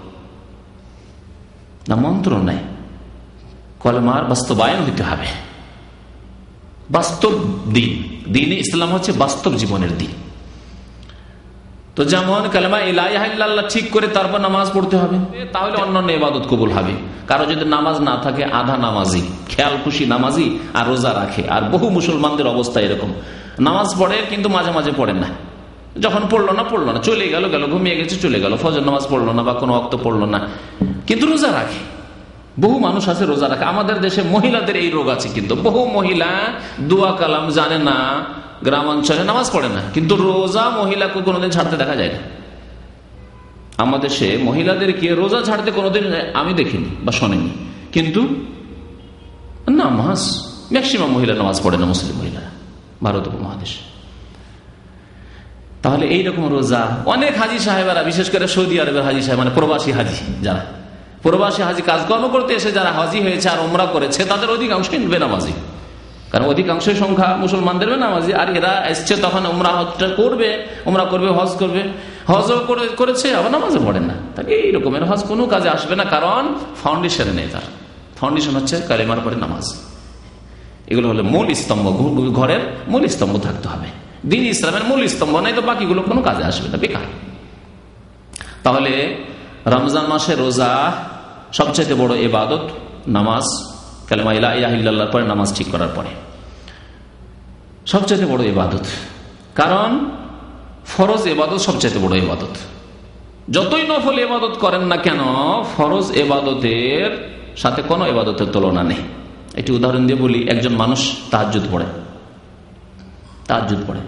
না, মন্ত্র নাই, কলেমার বাস্তবায়ন হইতে হবে, বাস্তব দিন। দিন ইসলাম হচ্ছে বাস্তব জীবনের দিন। তো যেমন কালেমা লা ইলাহা ইল্লাল্লাহ ঠিক করে তারপর নামাজ পড়তে হবে, তাহলে অন্যান্য ইবাদত কবুল হবে। কারো যদি নামাজ না থাকে, আধা নামাজি, খেয়াল খুশি নামাজি, আর রোজা রাখে, আর বহু মুসলমানদের অবস্থা এরকম, নামাজ পড়ে কিন্তু মাঝে মাঝে পড়ে না, যখন পড়লো না পড়লো না, চলে গেল গেল ঘুমিয়ে গেছে চলে গেল, ফজর নামাজ পড়লো না বা কোনো ওয়াক্ত পড়লো না, কিন্তু রোজা রাখে। বহু মানুষ আছে রোজা রাখে। আমাদের দেশে মহিলাদের এই রোগ আছে, কিন্তু বহু মহিলা দোয়া কালাম জানে না, গ্রামাঞ্চলে নামাজ পড়ে না, কিন্তু রোজা মহিলাকে কোনোদিন ছাড়তে দেখা যায় না। আমাদের দেশে মহিলাদেরকে রোজা ছাড়তে কোনোদিন আমি দেখিনি বা শোনেনি, কিন্তু নামাজ ম্যাক্সিমাম মহিলা নামাজ পড়ে না, মুসলিম মহিলারা ভারত উপমহাদেশে। তাহলে এইরকম রোজা অনেক হাজি সাহেবেরা, বিশেষ করে সৌদি আরবের হাজি সাহেব মানে প্রবাসী হাজি, যারা প্রবাসী হাজি কাজকর্ম করতে এসে যারা হাজি হয়েছে আর ওমরা করেছে, তাদের অধিকাংশই বেনামাজি। কারণ অধিকাংশ সংখ্যা মুসলমানদের বেনামাজি, আর এরা এসছে তখন ওমরা হজটা করবে, ওমরা করবে, হজ করবে, হজও করেছে আবার নামাজও পড়ে না। তাকে এই রকমের হজ কোনো কাজে আসবে না, কারণ ফাউন্ডেশন নেই। তার ফাউন্ডেশন হচ্ছে কালেমার পরে নামাজ। এগুলো হলো মূল স্তম্ভ, ঘরের মূল স্তম্ভ থাকতে হবে। দিন ইসলামের মূল স্তম্ভ নাই তো বাকিগুলো কোনো কাজে আসবে না, বেকার। তাহলে রমজান মাসে রোজা সবচেয়ে বড় ইবাদত নামাজ, কালেমা লা ইলাহা ইল্লাল্লাহর পরে নামাজ ঠিক করার পরে সবচেয়ে বড় ইবাদত। কারণ ফরজ ইবাদত সবচেয়ে বড় ইবাদত। যতই নফল ইবাদত করেন না কেন, ফরজ ইবাদতের সাথে কোনো ইবাদতের তুলনা নেই। একটি উদাহরণ দিয়ে বলি, একজন মানুষ তাহাজ্জুদ পড়ে, তাহাজ্জুদ পড়ে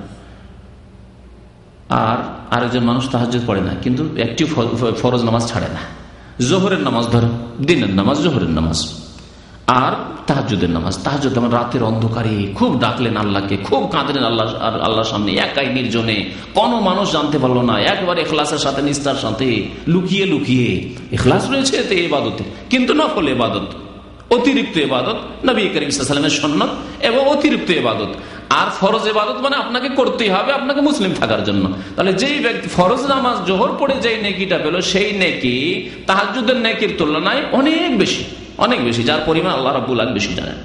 আর আরেকজন মানুষ তাহাজ্জুদ পড়ে না, কিন্তু একটি ফরজ নামাজ ছাড়ে না। জোহরের নামাজ ধরে, দিনের নামাজ, জোহরের নামাজ আর তাহাজ্জুদের নামাজ। তাহাজ্জুদ যেমন রাতের অন্ধকারে খুব ডাকলেন আল্লাহকে, খুব কাঁদলেন আল্লাহ আল্লাহর সামনে, একাই নির্জনে, কোনো মানুষ জানতে পারলো না, একবার ইখলাসের সাথে, নিষ্ঠার সাথে, লুকিয়ে লুকিয়ে। ইখলাস রয়েছে এতে ইবাদতে, কিন্তু নফল ইবাদত, অতিরিক্ত ইবাদত, নবী করিম সাল্লাল্লাহু আলাইহি ওয়াসাল্লামের সুন্নাত এবং অতিরিক্ত ইবাদত। আর ফরজ ইবাদত মানে আপনাকে করতেই হবে, আপনাকে মুসলিম থাকার জন্য। তাহলে যেই ব্যক্তি ফরজ নামাজ জোহর পড়ে যেই নেকিটা পেল, সেই নেকি তাহাজ্জুদের নেকির তুলনায় অনেক বেশি, অনেক বেশি, যার পরিমাণ আল্লাহ রাব্বুল আলামিন বেশি জানেন।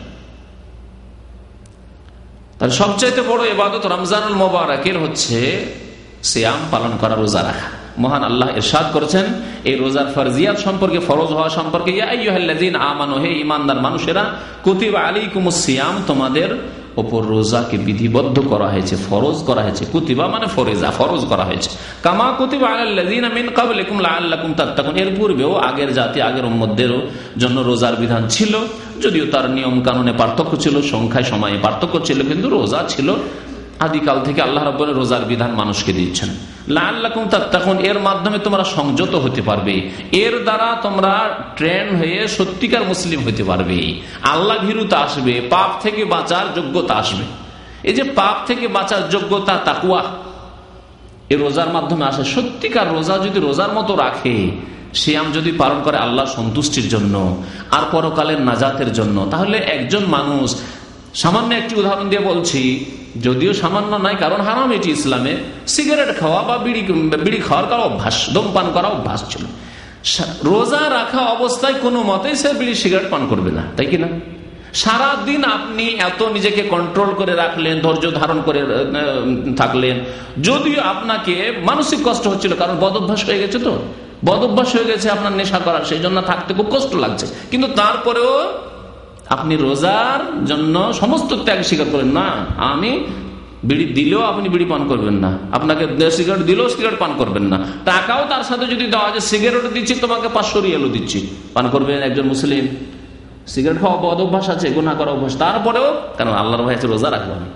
তাহলে সবচাইতে বড় ইবাদত রমজানুল মুবারকের হচ্ছে সিয়াম পালন করা, রোজা রাখা। মহান আল্লাহ ইরশাদ করেছেন এই রোজার ফরজিয়াত সম্পর্কে, ফরজ হওয়া সম্পর্কে, ইয়া আইয়ুহাল্লাযীনা আমানু, হে ঈমানদার মানুষেরা, কুতিবা আলাইকুমুস সিয়াম, তোমাদের উপর রোজাকে বিধিবদ্ধ করা হয়েছে, ফরজ করা হয়েছে। কুতিবা মানে ফরজা, ফরজ করা হয়েছে। কামা কুতিবা আলাল্লাযীনা মিন ক্বাবলিকুম লাআল্লাকুম তাত্তাকুন, এর পূর্বেও আগের জাতি, আগের উম্মতদেরও জন্য রোজার বিধান ছিল, যদিও তার নিয়ম কানুনে পার্থক্য ছিল, সংখ্যায় সময়ে পার্থক্য ছিল, কিন্তু রোজা ছিল আদিকাল থেকে। আল্লাহ রাব্বুল রোজার বিধান মানুষকে দিচ্ছেন। লাআল্লাকুম তাত্তাকুন, এর মাধ্যমে তোমরা সংযত হতে পারবে, এর দ্বারা তোমরা ট্রেন হয়ে সত্যিকার মুসলিম হতে পারবে, আল্লাহ ভীরুতা আসবে, পাপ থেকে বাঁচার যোগ্যতা আসবে। এই যে পাপ থেকে বাঁচার যোগ্যতা, তাকওয়া, এই রোজার মাধ্যমে আসে। সত্যিকার রোজা যদি রোজার মতো রাখে, সিয়াম যদি পালন করে আল্লাহর সন্তুষ্টির জন্য আর পরকালের নাজাতের জন্য, তাহলে একজন মানুষ, সামান্য একটি উদাহরণ দিয়ে বলছি, যদিও সামান্য নয়, কারণ হারাম এটি ইসলামে, সিগারেট খাওয়া বা বিড়ি বিড়ি খাওয়ার করা অভ্যাস, ধূমপান করা অভ্যাস ছিল। রোজা রাখা অবস্থায় কোনো মতেই সে বিড়ি সিগারেট পান করবে না, তাই কিনা? সারাদিন আপনি এত নিজেকে কন্ট্রোল করে রাখলেন, ধৈর্য ধারণ করে থাকলেন, যদিও আপনাকে মানসিক কষ্ট হচ্ছিল, কারণ বদ অভ্যাস হয়ে গেছে, তো বদ অভ্যাস হয়ে গেছে আপনার নেশা করার, সেই জন্য থাকতে খুব কষ্ট লাগছে, কিন্তু তারপরেও আপনি রোজার জন্য সমস্ত ত্যাগ স্বীকার করেন। না, আমি বিড়ি দিলেও আপনি বিড়ি পান করবেন না, আপনাকে সিগারেট দিলেও সিগারেট পান করবেন না, টাকাও তার সাথে যদি দেওয়া যায়, সিগারেট দিচ্ছি তোমাকে পাঁচশো রিয়ালও দিচ্ছি, পান করবেন একজন মুসলিম? সিগারেট খাওয়া বদ অভ্যাস আছে, গুনাহ করা অভ্যাস, তারপরেও কেন আল্লাহর ভয়ে রোজা রাখবো আমি।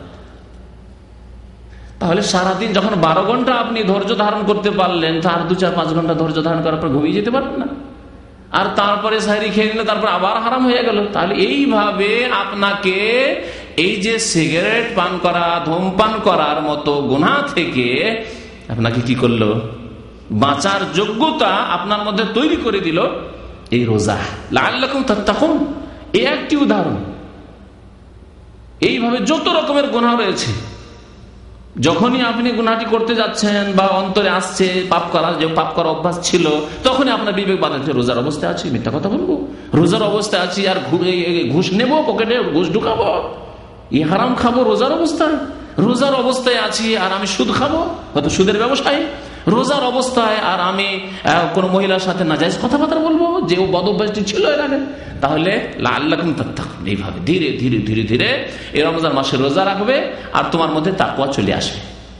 তাহলে সারাদিন যখন বারো ঘন্টা আপনি ধৈর্য ধারণ করতে পারলেন, তার দু চার পাঁচ ঘন্টা ধৈর্য ধারণ করার পর ঘুমিয়ে যেতে পারবেন না, আর তারপরে সাহরি খেয়ে নিলে তারপর আবার হারাম হয়ে গেল। তাহলে এইভাবে আপনাকে এই যে সিগারেট পান করা, ধূমপান করার মতো গুনাহ থেকে আপনাকে কি করলো? বাঁচার যোগ্যতা আপনার মধ্যে তৈরি করে দিল এই রোজা। লাআল্লাকুম তাত্তাকুন, এই একটি উদাহরণ। এইভাবে যত রকমের গুনাহ রয়েছে, যখনই আপনি গুনাহটি করতে যাচ্ছেন বা অন্তরে আসছে পাপ করা, যে পাপ করার অভ্যাস ছিল, তখনই আপনার বিবেক বাঁধাচ্ছে, রোজার অবস্থায় আছি, মিথ্যা কথা বলবো, রোজার অবস্থায় আছি আর ঘুষ নেব, পকেটে ঘুষ ঢুকাবো, ই হারাম খাবো রোজার অবস্থায়, রোজার অবস্থায় আছি আর আমি সুদ খাবো, হয়তো সুদের ব্যবসায়, রোজার অবস্থায় আর আমি কোন মহিলার সাথে নাজায়েজ কথাবার্তা বলবো, যে ও বদ অভ্যাসটি ছিল এর আগে। তাহলে লাআল্লাকুম তাত্তাকুন, এইভাবে ধীরে ধীরে ধীরে ধীরে এই রমজান মাসে রোজা রাখবে আর তোমার মধ্যে তাকওয়া চলে আসবে।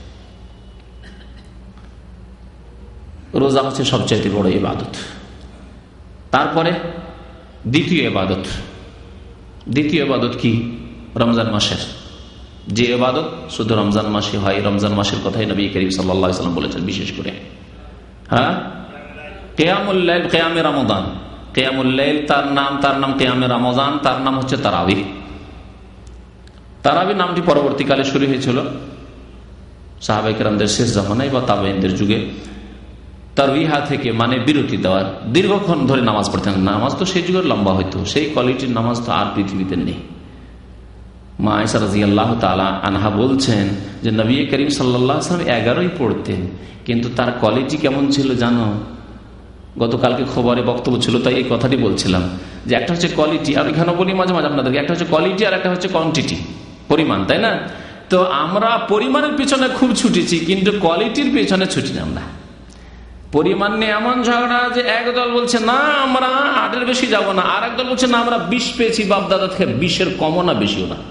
রোজা হচ্ছে সবচেয়ে বড় ইবাদত। তারপরে দ্বিতীয় ইবাদত, দ্বিতীয় ইবাদত কি? রমজান মাসের যে ইবাদত শুধু রমজান মাসে হয়, রমজান মাসের কথাই নবী করিম সাল্লাল্লাহু আলাইহি ওয়াসাল্লাম বলেছেন বিশেষ করে, হ্যাঁ, কিয়ামুল লাইল, কিয়ামে রমাদান। কিয়ামুল লাইল তার নাম, তার নাম কিয়ামে রমাদান, তার নাম হচ্ছে তারাবিহ। তারাবিহ নামটি পরবর্তীকালে শুরু হয়েছিল সাহাবায়ে কেরামদের শেষ জামানায় বা তাবেঈনদের যুগে তারবিহা থেকে মানে বিরতি দেওয়ার, দীর্ঘক্ষণ ধরে নামাজ পড়তেন। নামাজ তো সেই যুগের লম্বা হইতো, সেই কোয়ালিটির নামাজ তো আর পৃথিবীতে নেই। মা আয়েশা রাদিয়াল্লাহু তাআলা আনহা বলছেন যে নবী করিম সাল্লাল্লাহু আলাইহি ওয়াসাল্লাম এগারোই পড়তেন, কিন্তু তার কোয়ালিটি কেমন ছিল জানো? গতকালকে খবরে বক্তব্য ছিল, তাই এই কথাটি বলছিলাম যে একটা হচ্ছে কোয়ালিটি, আর এখানে বলি মাঝে মাঝে আপনাদেরকে, একটা হচ্ছে কোয়ালিটি আর একটা হচ্ছে কোয়ান্টিটি, পরিমাণ, তাই না? তো আমরা পরিমাণের পিছনে খুব ছুটেছি, কিন্তু কোয়ালিটির পিছনে ছুটি না। আমরা পরিমাণ নিয়ে এমন ঝগড়া যে একদল বলছে না আমরা আটের বেশি যাব না, আর একদল বলছে না আমরা বিশ পেয়েছি বাপদাদা থেকে, বিশের কমও না বেশিও না।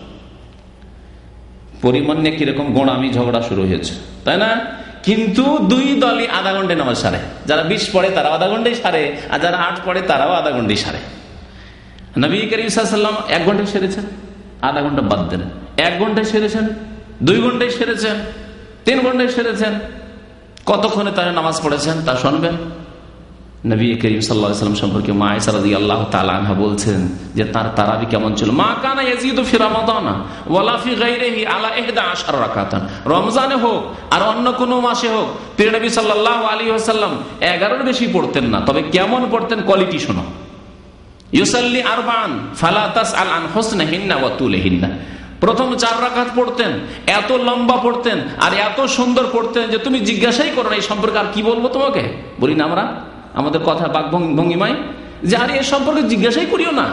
পরিমাণ নিয়ে কিরকম গোড়ামি ঝগড়া শুরু হয়েছে, তাই না? কিন্তু দুই দলই আধা ঘন্টায় নামাজ সারে। যারা বিশ পড়ে তারাও আধা ঘন্টায় সারে, আর যারা আট পড়ে তারাও আধা ঘন্টায় সারে। নবী করিম সাল্লাল্লাহু আলাইহি ওয়াসাল্লাম এক ঘন্টায় সেরেছেন, আধা ঘন্টা বাদ দেন, এক ঘন্টায় সেরেছেন, দুই ঘন্টায় সেরেছেন, তিন ঘন্টায় সেরেছেন। কতক্ষণে তারা নামাজ পড়েছেন তা শুনবেন। নবী করিম সাল্লাল্লাহু আলাইহি ওয়াসাল্লাম সম্পর্কে মা আয়েশা রাদিয়াল্লাহু তাআলা আনহা বলছেন যে তার তারাবি কেমন ছিল। মা কানা ইয়াজিদু ফি রমাদানা ওয়ালা ফি গায়রিহি আলা ইহদা আশার রাকাতান। রমজানে হোক আর অন্য কোন মাসে হোক প্রিয় নবী সাল্লাল্লাহু আলাইহি ওয়াসাল্লাম এগারোর বেশি পড়তেন না। তবে কেমন পড়তেন কোয়ালিটি শোনো। ইউসাল্লি আরবান ফালা তাসআল আন হুসনিহিন্না ওয়া তুলিহিন্না। প্রথম চার রাকাত পড়তেন, এত লম্বা পড়তেন আর এত সুন্দর পড়তেন যে তুমি জিজ্ঞাসাই করো না এই সম্পর্কে আর কি বলবো তোমাকে। বলি না আমরা আমাদের কথা বাক ভঙ্গিমায় যে আরে এ সম্পর্কে জিজ্ঞাসাই করিও না।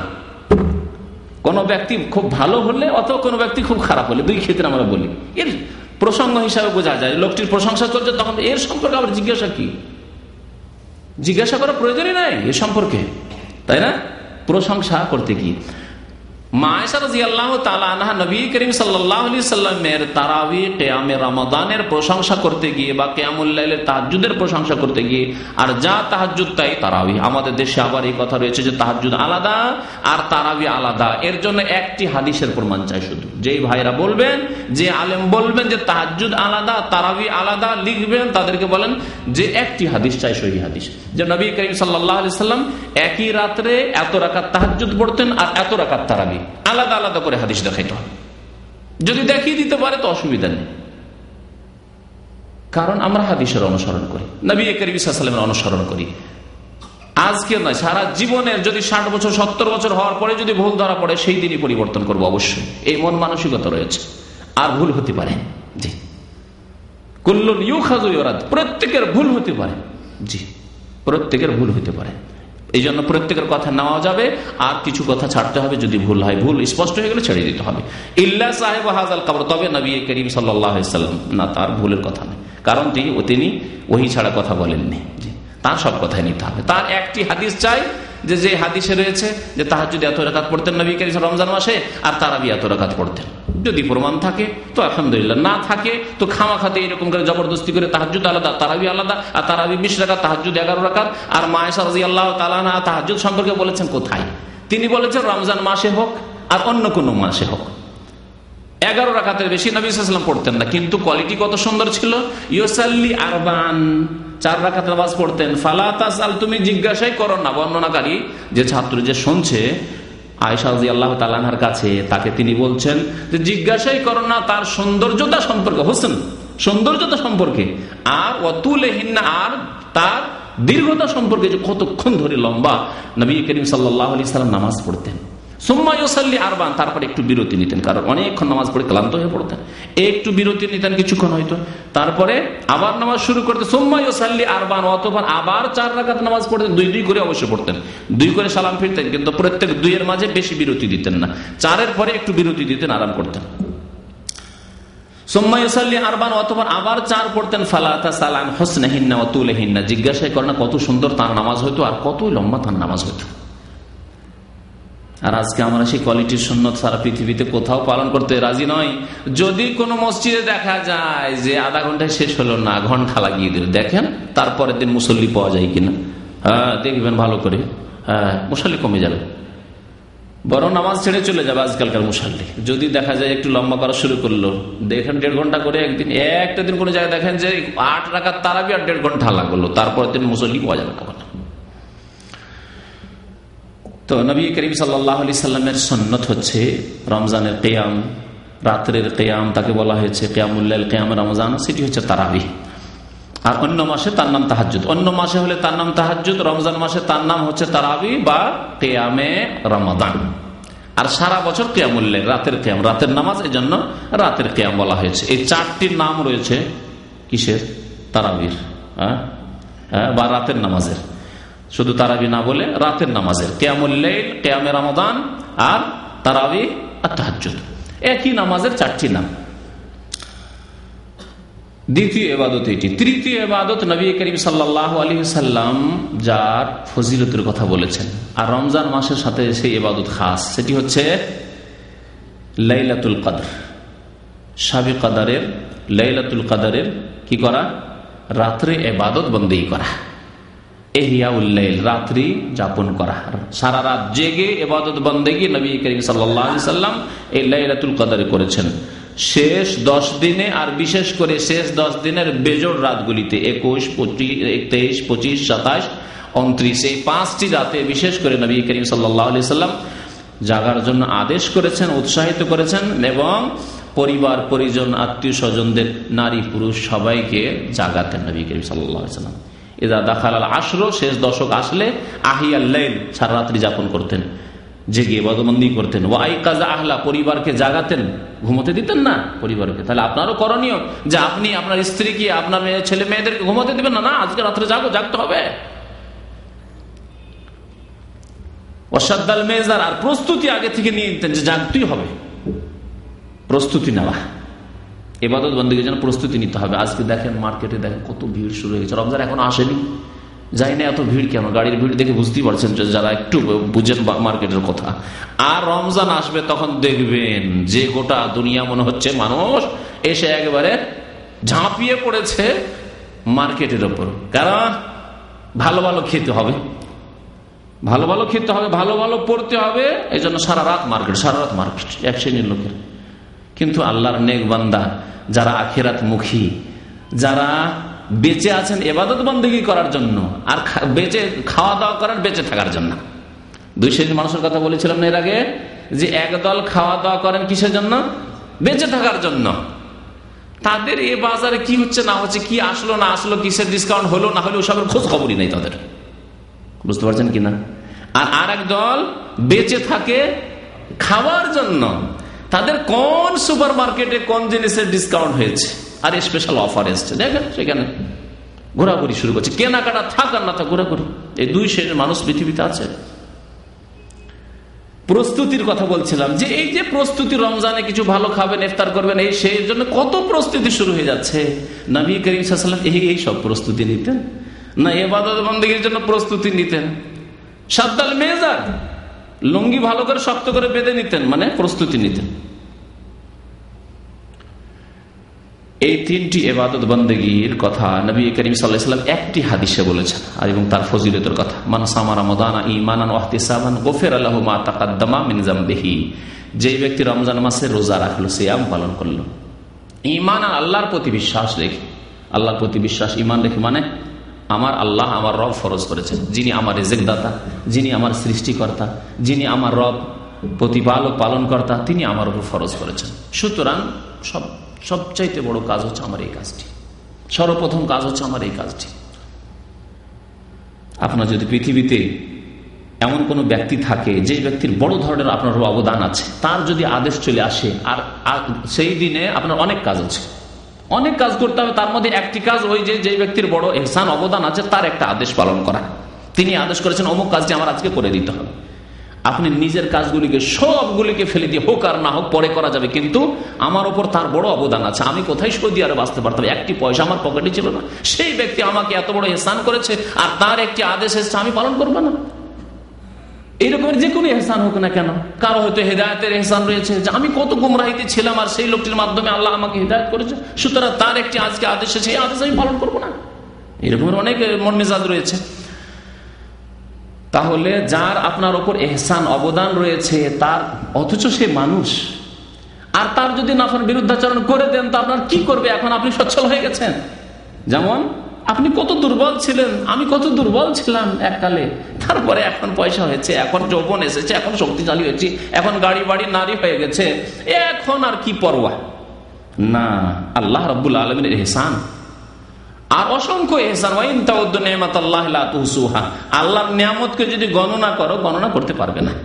কোন ব্যক্তি খুব ভালো হলে অথবা কোনো ব্যক্তি খুব খারাপ হলে, দুই ক্ষেত্রে আমরা বলি, এর প্রসঙ্গ হিসাবে বোঝা যায় লোকটির প্রশংসা চলছে, তখন এর সম্পর্কে আবার জিজ্ঞাসা কি? জিজ্ঞাসা করার প্রয়োজনই নাই এ সম্পর্কে, তাই না? প্রশংসা করতে কি? মা আয়েশা রাদিয়াল্লাহু তাআলা আনহা নবী করিম সাল্লাল্লাহু আলাইহি সাল্লামের তারাবি কিয়ামে রমাদানের প্রশংসা করতে গিয়ে বা কিয়ামুল লাইলের তাহাজ্জুদের প্রশংসা করতে গিয়ে, আর যা তাহাজ্জুদ তাই তারাবি। আমাদের দেশে আবার এই কথা রয়েছে যে তাহাজ্জুদ আলাদা আর তারাবি আলাদা। এর জন্য একটি হাদিসের প্রমাণ চাই শুধু। যেই ভাইরা বলবেন, যে আলেম বলবেন যে তাহাজ্জুদ আলাদা তারাবি আলাদা, লিখবেন তাদেরকে বলেন যে একটি হাদিস চাই, সহিহ হাদিস, যে নবী করিম সাল্লাল্লাহু আলাইহি সাল্লাম একই রাত্রে এত রাকাত তাহাজ্জুদ পড়তেন আর এত রাকাত তারাবি, আলাদা আলাদা করে হাদিস দেখাইতে হবে। যদি দেখিয়ে দিতে পারে তো অসুবিধা নেই, কারণ আমরা হাদিসের অনুসরণ করি, নবী করিম সাল্লাল্লাহু আলাইহি ওয়াসাল্লামের অনুসরণ করি। আজকে নয়, সারা জীবনের যদি ষাট বছর সত্তর বছর হওয়ার পরে যদি ভুল ধরা পড়ে সেই দিনই পরিবর্তন করবো অবশ্যই। এই মন মানসিকতা রয়েছে। আর ভুল হতে পারে, জি, কুল্লুন ইউখাযু ইউরাদ, প্রত্যেকের ভুল হতে পারে, জি, প্রত্যেকের ভুল হতে পারে। এই জন্য প্রত্যেকের কথা নেওয়া যাবে, আর কিছু কথা ছাড়তে হবে যদি ভুল হয়। ভুল স্পষ্ট হয়ে গেলে ছেড়ে দিতে হবে। ইল্লা সাহেব হাযাল কবর, তবে নবী করিম সাল্লাল্লাহু আলাইহি ওয়াসাল্লাম না, তার ভুলের কথা নেই, কারণ তিনি তিনি ওহী ছাড়া কথা বলেননি। তার সব কথাই নিতে হবে। তার একটি হাদিস চাই, যে যে হাদিসে রয়েছে যে তাহাজ্জুদ এত রাকাত পড়তেন নবী করিম রমজান মাসে, আর তারাবি এত রাকাত পড়তেন। যদি প্রমাণ থাকে তো আলহামদুলিল্লাহ, না থাকে তো খামাখাতে এরকম করে জবরদস্তি করে তাহাজ্জুদ আলাদা তারাবি আলাদা, আর তারাবি বিশ রাকাত তাহাজ্জুদ এগারো রাকাত। আর মা আয়েশা রাদিয়াল্লাহু তাআলা আনহা তাহাজ্জুদ সম্পর্কে বলেছেন কোথায়? তিনি বলেছেন রমজান মাসে হোক আর অন্য কোনো মাসে হোক এগারো রাকাতের বেশি নবী সাল্লাল্লাহু আলাইহি ওয়াসাল্লাম পড়তেন না। কিন্তু কোয়ালিটি কত সুন্দর ছিল। ইউসাল্লি আরবান, চার রাকাত নামাজ পড়তেন। ফালা তাসআল, তুমি জিজ্ঞাসাই করো না। বর্ণনাকারী যে ছাত্র যে শুনছে আয়েশা রাদিয়াল্লাহু তাআলা আনহার কাছে, তাকে তিনি বলছেন যে জিজ্ঞাসাই করো না তার সৌন্দর্যতা সম্পর্কে, হোসেন সৌন্দর্যতা সম্পর্কে, আর ওয়াতুলহিন্না, আর তার দীর্ঘতা সম্পর্কে, যে কতক্ষণ ধরে লম্বা নবী করিম সাল্লাল্লাহু আলাইহি সাল্লাম নামাজ পড়তেন। সুম্মা ইউসাল্লি আরবান, তারপর একটু বিরতি নিতেন, কারণ অনেকক্ষণ নামাজ পড়ে ক্লান্ত হয়ে পড়তেন, একটু বিরতি নিতেন কিছুক্ষণ হয়তো, তারপরে আবার নামাজ শুরু করতেন। সুম্মা ইউসাল্লি আরবান, অতঃপর আবার চার রাকাত নামাজ পড়তেন, দুই দুই করে অবশ্য পড়তেন, দুই করে সালাম ফিরতেন, কিন্তু প্রত্যেক দুইয়ের মাঝে বেশি বিরতি দিতেন না, চারের পরে একটু বিরতি দিতেন, আরাম করতেন। সুম্মা ইউসাল্লি আরবান, অতঃপর আবার চার পড়তেন। ফালা তাসআল আন হুসনিহিন্না ওয়া তুলিহিন্না, জিজ্ঞাসাই করেন কত সুন্দর তার নামাজ হইতো আর কত লম্বা তার নামাজ হইতো। আর আজকে আমরা সেই কোয়ালিটির সুন্নত সারা পৃথিবীতে কোথাও পালন করতে রাজি নয়। যদি কোনো মসজিদে দেখা যায় যে আধা ঘন্টায় শেষ হলো না, ঘন্টা লাগিয়ে দিল, দেখেন তারপরের দিন মুসল্লি পাওয়া যায় কিনা। হ্যাঁ, দেখবেন ভালো করে, হ্যাঁ, মুসল্লি কমে যাবে, বরং নামাজ ছেড়ে চলে যাবে আজকালকার মুসল্লি। যদি দেখা যায় একটু লম্বা করা শুরু করলো, দেখেন দেড় ঘন্টা করে একদিন, একটা দিন কোনো জায়গায় দেখেন যে আট রাকাত তারাবি আর দেড় ঘন্টা লাগলো, তারপরের দিন মুসল্লি পাওয়া যাবে না। তো নবী করিম সাল্লাল্লাহু আলাইহি সাল্লামের সুন্নত হচ্ছে রমজানের কিয়াম, রাত্রের কিয়াম তাকে বলা হয়েছে কিয়ামুল লাইল, কিয়াম রমজান, সেটি হচ্ছে তারাবিহ। আর অন্য মাসে তার নাম তাহাজ্জুদ। অন্য মাসে হলে তার নাম তাহাজ্জুদ, রমজান মাসে তার নাম হচ্ছে তারাবিহ বা কিয়ামে রমাদান। আর সারা বছর কিয়ামুল লাইল, রাতের কিয়াম, রাতের নামাজ, এই জন্য রাতের কিয়াম বলা হয়েছে। এই চারটি নাম রয়েছে কিসের? তারাবির বা রাতের নামাজের। শুধু তারাবি না বলে রাতের নামাজের, কিয়ামুল লাইল, কিয়ামে রমাদান আর তারাবি আর তাহাজ্জুদ, একই নামাজের চারটি নাম। দ্বিতীয় ইবাদত এটি। তৃতীয় ইবাদত নবী করিম সাল্লাল্লাহু আলাইহি ওয়াসাল্লাম যার ফজিলতের কথা বলেছেন, আর রমজান মাসের সাথে সেই ইবাদত খাস, সেটি হচ্ছে লাইলাতুল কদর। শাবে কদরের, লাইলাতুল কদরের কি করা? রাত্রে ইবাদত বন্দেগী করা, ইহইয়াউল লাইল, রাত্রি যাপন করা, সারা রাত জেগে ইবাদত বন্দেগী নবী করিম সাল্লাল্লাহু আলাইহি ওয়াসাল্লাম এই লাইলাতুল কদরে করেছেন। শেষ দশ দিনে, আর বিশেষ করে শেষ দশ দিনের বেজোড় রাতগুলিতে, একুশ, পঁচিশ, তেইশ, পঁচিশ, সাতাশ, উনত্রিশ, এই পাঁচটি রাতে বিশেষ করে নবী করিম সাল্লাল্লাহু আলাইহি ওয়াসাল্লাম জাগার জন্য আদেশ করেছেন, উৎসাহিত করেছেন, এবং পরিবার পরিজন, আত্মীয় স্বজনদের, নারী পুরুষ সবাইকে জাগাতেন নবী করিম সাল্লাল্লাহু আলাইহি ওয়াসাল্লাম। ইযা দাখালাল আশর, শেষ দশক আসলে, আহিয়াল লাইল, সারা রাত্রি যাপন করতেন, জেগে ইবাদতবন্দি করতেন। ওয়া আইকাযা আহলা, পরিবারকে জাগাতেন, ঘুমোতে দিতেন না পরিবারকে। তাহলে আপনারও করণীয় যে আপনি আপনার স্ত্রীকে, আপনার মেয়ে, ছেলে মেয়েদেরকে ঘুমোতে দিবেন না, না আজকে রাত্রে জাগো, জাগতে হবে। ওয়াশাদ্দাল মেজার, আর প্রস্তুতি আগে থেকে নিয়ে নিতেন যে জাগতেই হবে, প্রস্তুতি নেওয়া, ইবাদত বন্দেগীর জন্য প্রস্তুতি নিতে হবে। আজকে দেখেন মার্কেটে দেখেন কত ভিড় শুরু হয়ে গেছে, রমজান এখনো আসেনি, যাই না, এত ভিড় কেন? গাড়ির ভিড় দেখে বুঝতেই পারছেন যারা একটু বুঝেন মার্কেটের কথা। আর রমজান আসবে তখন দেখবেন যে গোটা দুনিয়া মনে হচ্ছে মানুষ এসে একেবারে ঝাঁপিয়ে পড়েছে মার্কেটের ওপর। কারণ ভালো ভালো খেতে হবে, ভালো ভালো খেতে হবে, ভালো ভালো পড়তে হবে, এই জন্য সারা রাত মার্কেট, সারা রাত মার্কেট, এক শ্রেণীর লোকের। কিন্তু আল্লাহর নেক বান্দা যারা আখিরাত মুখী, যারা বেঁচে আছেন ইবাদত বন্দেগী করার জন্য, আর বেঁচে খাওয়া দাওয়া করার, বেঁচে থাকার জন্য। দুই শ্রেণীর মানুষের কথা বলেছিলাম না এর আগে, যে একদল খাওয়া দাওয়া করেন কিসের জন্য? বেঁচে থাকার জন্য। তাদের এ বাজারে কি হচ্ছে না হচ্ছে, কি আসলো না আসলো, কিসের ডিসকাউন্ট হলো না হলো, ওসবের খোঁজ খবরই নেই তাদের, বুঝতে পারছেন কিনা? আর আর এক দল বেঁচে থাকে খাওয়ার জন্য, তাদের কোন সুপার মার্কেটে কোন জিনিসের ডিসকাউন্ট হয়েছে আর স্পেশাল অফার এসছে, দেখেন সেখানে ঘোরাঘুরি শুরু করছে, কেনাকাটা থাক আর না থাক ঘোরাঘুরি। এই দুই শ্রেণীর মানুষ পৃথিবীতে আছে। প্রস্তুতির কথা বলছিলাম, যে এই যে প্রস্তুতি, রমজানে কিছু ভালো খাবেন, ইফতার করবেন, এই সেই জন্য কত প্রস্তুতি শুরু হয়ে যাচ্ছে। নবী করিম সাল্লাল্লাহু আলাইহি ওয়াসাল্লাম এই এই সব প্রস্তুতি নিতেন না? ইবাদত বন্দেগীর জন্য প্রস্তুতি নিতেন। সাদ্দাল মেজার, লুঙ্গি ভালো করে শক্ত করে বেঁধে নিতেন, মানে প্রস্তুতি নিতেন। এই তিনটি ইবাদত বন্দেগীর কথা নবী করিম সাল্লাল্লাহু আলাইহি ওয়াসাল্লাম একটি হাদিসে বলেছেন, আর এবং তার ফজিলতের কথা। মান সামা রমাদানা ঈমানান ওয়া ইহতিসাবান গুফিরা লাহু মা তাকাদ্দামা মিন যামবিহি, যে ব্যক্তি রমজান মাসে রোজা রাখলো, সিয়াম পালন করলো, ঈমান আর আল্লাহর প্রতি বিশ্বাস রেখে, আল্লাহর প্রতি বিশ্বাস, ঈমান রেখে, মানে আমার আল্লাহ, আমার রব ফরজ করেছেন, যিনি আমার রিজিক দাতা, যিনি আমার সৃষ্টিকর্তা, যিনি আমার রব, প্রতিপালক, পালন কর্তা, তিনি আমার উপর ফরজ করেছেন। সুতরাং সব সবচাইতে বড় কাজ হচ্ছে আমার এই কাজটি, সর্বপ্রথম কাজ হচ্ছে আমার এই কাজটি। আপনার যদি পৃথিবীতে এমন কোন ব্যক্তি থাকে যে ব্যক্তির বড় ধরনের আপনার অবদান আছে, তার যদি আদেশ চলে আসে, আর সেই দিনে আপনার অনেক কাজ আছে, অনেক কাজ করতে হবে, তার মধ্যে একটি কাজ ওই যে যে ব্যক্তির বড় ইহসান, অবদান আছে, তার একটা আদেশ পালন করা। তিনি আদেশ করেছেন অমুক কাজটি আমার আজকে করে দিতে হবে। আপনি নিজের কাজগুলিকে সবগুলিকে ফেলে দিয়ে, হোক আর না হোক পরে করা যাবে, কিন্তু আমার ওপর তার বড় অবদান আছে, আমি কোথায় সৌদি আরবে বাঁচতে পারতাম, একটি পয়সা আমার পকেটে ছিল না, সেই ব্যক্তি আমাকে এত বড় ইহসান করেছে, আর তার একটি আদেশ এসেছে, আমি পালন করবো না। এইরকমের যে কোনো ইহসান হোক না কেন, কারো হয়তো হেদায়েতের ইহসান রয়েছে, যে আমি কত গুমরাহিতে ছিলাম আর সেই লোকটির মাধ্যমে আল্লাহ আমাকে হেদায়েত করেছে, সুতরাং তার একটি আজকে আদেশ আছে, সেই আদেশ আমি পালন করবো না। এরকমের অনেক মন মেজাজ রয়েছে। তাহলে যার আপনার ওপর ইহসান, অবদান রয়েছে, তার অথচ সে মানুষ, আর তার যদি নাফার বিরুদ্ধাচরণ করে দেন তো আপনার কি করবে? এখন আপনি সচ্ছল হয়ে গেছেন। যেমন আপনি কত দুর্বল ছিলেন, আমি কত দুর্বল ছিলাম এককালে, তারপরে এখন পয়সা হয়েছে, এখন যৌবন এসেছে, এখন শক্তিশালী হয়েছে, এখন গাড়ি বাড়ি নারী হয়ে গেছে, এখন আর কি পরোয়া না। আল্লাহ রাব্বুল আলামিনের ইহসান আর অসংখ্য ইহসান, ওয়া ইন তাউদ্দু নি'মাতাল্লাহি লা তুহসুহা, আল্লাহর নিয়ামতকে যদি গণনা করো গণনা করতে পারবে না।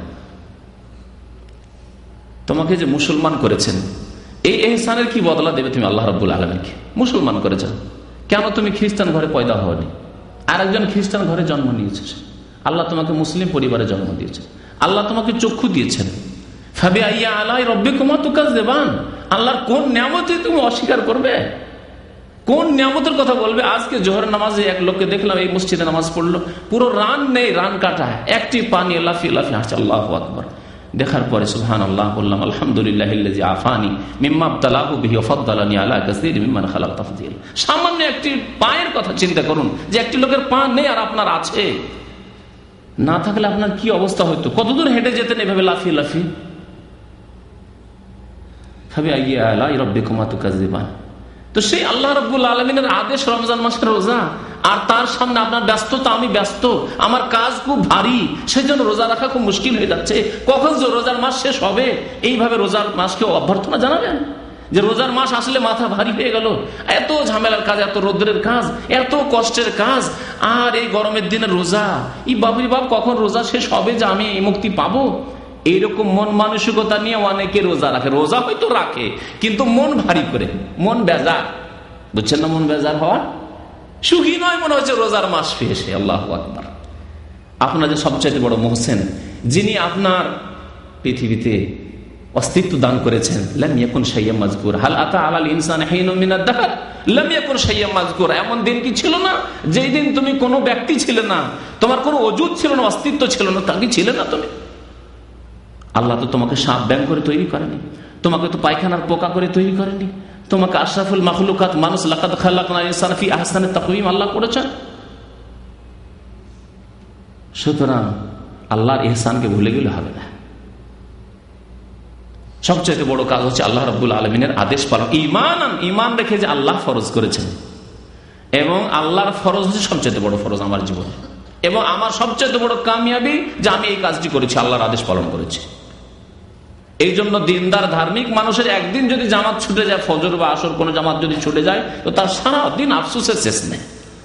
তোমাকে যে মুসলমান করেছেন এই ইহসানের কি বদলা দেবে তুমি আল্লাহ রাব্বুল আলামিনকে? মুসলমান করেছেন, কেন তুমি খ্রিস্টান ঘরে পয়দা হওনি? আর একজন খ্রিস্টান ঘরে জন্ম নিয়েছে, আল্লাহ তোমাকে মুসলিম পরিবারে জন্ম দিয়েছে, আল্লাহ তোমাকে চক্ষু দিয়েছেন। ফাবিআইয়ি আলাই রাব্বিকুমা তুকাজ্জিবান, আল্লাহর কোন নিয়ামতে তুমি অস্বীকার করবে? কোন নিয়ামতের কথা বলবে? আজকে জোহর নামাজে এক লোককে দেখলাম এই মসজিদে নামাজ পড়লো, পুরো রান নেই, রান কাটা, একটি পানি লাফিয়ে লাফিয়ে হাসছে, আল্লাহু আকবার। দেখার পরে সুবহানাল্লাহ বললাম, আলহামদুলিল্লাহিল্লাযী আফানি মিম্মা ইবতালাহু বিহি ওয়া ফাদ্দালানি আলা কাসীরিন মিম্মান খালাক তাফদীল। সামান্য একটি পায়ের কথা চিন্তা করুন, যে একটি লোকের পা নেই আর আপনার আছে। না থাকলে আপনার কি অবস্থা হতো? কতদূর হেঁটে যেতেন এভাবে লাফিয়ে লাফিয়ে? ফাবিআইয়ি আলাই রাব্বিকুমা তুকাজ্জিবান। তো সেই আল্লাহ রাব্বুল আলামিনের আদেশ রমজান মাসের রোজা, আর তার সামনে আপনার ব্যস্ততা, আমি ব্যস্ত, আমার কাজ খুব ভারী, সেই জন্য রোজা রাখা খুব মুশকিল হয়ে যাচ্ছে। কখন যে রোজার মাস শেষ হবে, এইভাবে রোজার মাসকে অভ্যর্থনা জানাবেন যে রোজার মাস আসলে মাথা ভারী হয়ে গেল, এত ঝামেলার কাজ, এত রোদ্রের কাজ, এত কষ্টের কাজ, আর এই গরমের দিনে রোজা, এই বাবুরি বাপ কখন রোজা শেষ হবে যে আমি এই মুক্তি পাবো? এইরকম মন মানসিকতা নিয়ে অনেকে রোজা রাখে। রোজা হয়তো রাখে কিন্তু মন ভারী করে, মন বেজার, বুঝছেন না? মন বেজার হওয়া সুখী নয়, মনে হচ্ছে রোজার মাস পেয়েছে। আল্লাহু আকবার। আপনার যে সবচেয়ে বড় মুহসিন, যিনি আপনার পৃথিবীতে অস্তিত্ব দান করেছেন, লাম ইয়াকুন শাইয়্যাম মাযকুর, হাল আতা আলাল ইনসানি হিনুম মিনাদ দাহর লাম ইয়াকুন শাইয়্যাম মাযকুর। এমন দিন কি ছিল না যেই দিন তুমি কোনো ব্যক্তি ছিলে না, তোমার কোনো ওজুদ ছিল না, অস্তিত্ব ছিল না, তা কি ছিলে না তুমি? আল্লাহ তো তোমাকে সাপ ব্যাং করে তৈরি করেনি, তোমাকে তো পায়খানার পোকা করে তৈরি করেনি, তোমাকে আশরাফুল মাখলুকাত মানুষ লাকাদ খালাকনাল ইনসানা ফি আহসানি তাকওয়িম আল্লাহ করেছেন। সুতরাং আল্লাহর ইহসানকে ভুলে গেলে হবে না। সবচেয়ে বড় কাজ হচ্ছে আল্লাহ রাব্বুল আলামিনের আদেশ পালন। ঈমান ঈমান রেখে যে আল্লাহ ফরজ করেছেন, এবং আল্লাহর ফরজ হচ্ছে সবচেয়ে বড় ফরজ আমার জীবনে, এবং আমার সবচেয়ে বড় কামিয়াবি যে আমি এই কাজটি করেছি, আল্লাহর আদেশ পালন করেছি। এই জন্য দিনদার ধার্মিক মানুষের একদিন যদি জামাত ছুটে যায়, ফজর বা আসর কোনো জামাত যদি ছুটে যায়, তো তার সারা দিন আফসোসের শেষ নেই।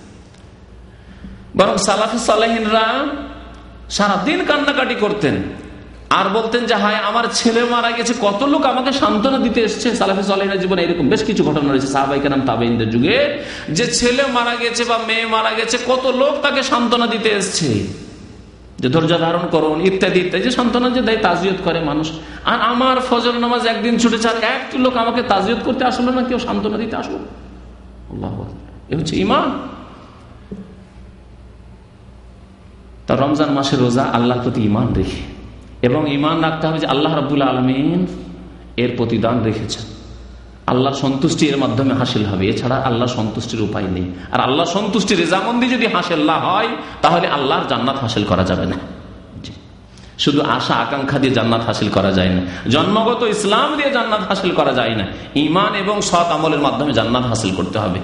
বরং সালাফে সালেহিনরা সারাদিন কান্নাকাটি করতেন আর বলতেন যে হায় আমার ছেলে মারা গেছে, কত লোক আমাকে সান্ত্বনা দিতে এসছে। সালাফে সালেহিনের জীবনে এরকম বেশ কিছু ঘটনা রয়েছে সাহাবায়ে কেরাম তাবেঈনদের যুগে, যে ছেলে মারা গেছে বা মেয়ে মারা গেছে, কত লোক তাকে সান্ত্বনা দিতে এসছে, যে ধৈর্য ধারণ করুন ইত্যাদি ইত্যাদি, যে সান্ত্বনা যে দেয়, তাজিয়ত করে মানুষ। আর আমার ফজর নামাজ একদিন ছুটেছে আর একটি লোক আমাকে তাজিয়ত করতে আসলো না, কেউ সান্ত্বনা দিতে আসলো। আল্লাহু আকবার। এ হচ্ছে ঈমান। তা রমজান মাসের রোজা আল্লাহর প্রতি ঈমান রেখে, এবং ঈমান রাখতে হবে যে আল্লাহ রাব্বুল আলামিন এর প্রতিদান রেখেছেন, আল্লাহর সন্তুষ্টি এর মাধ্যমে হাসিল হবে, এছাড়া আল্লাহর সন্তুষ্টির উপায় নেই। আর আল্লাহর সন্তুষ্টি রেজামন্দি যদি হাসিল না হয়, তাহলে আল্লাহর জান্নাত হাসিল করা যাবে না। শুধু আশা আকাঙ্ক্ষা দিয়ে জান্নাত হাসিল করা যায় না, জন্মগত ইসলাম দিয়ে জান্নাত হাসিল করা যায় না, ঈমান এবং সৎ আমলের মাধ্যমে জান্নাত হাসিল করতে হবে।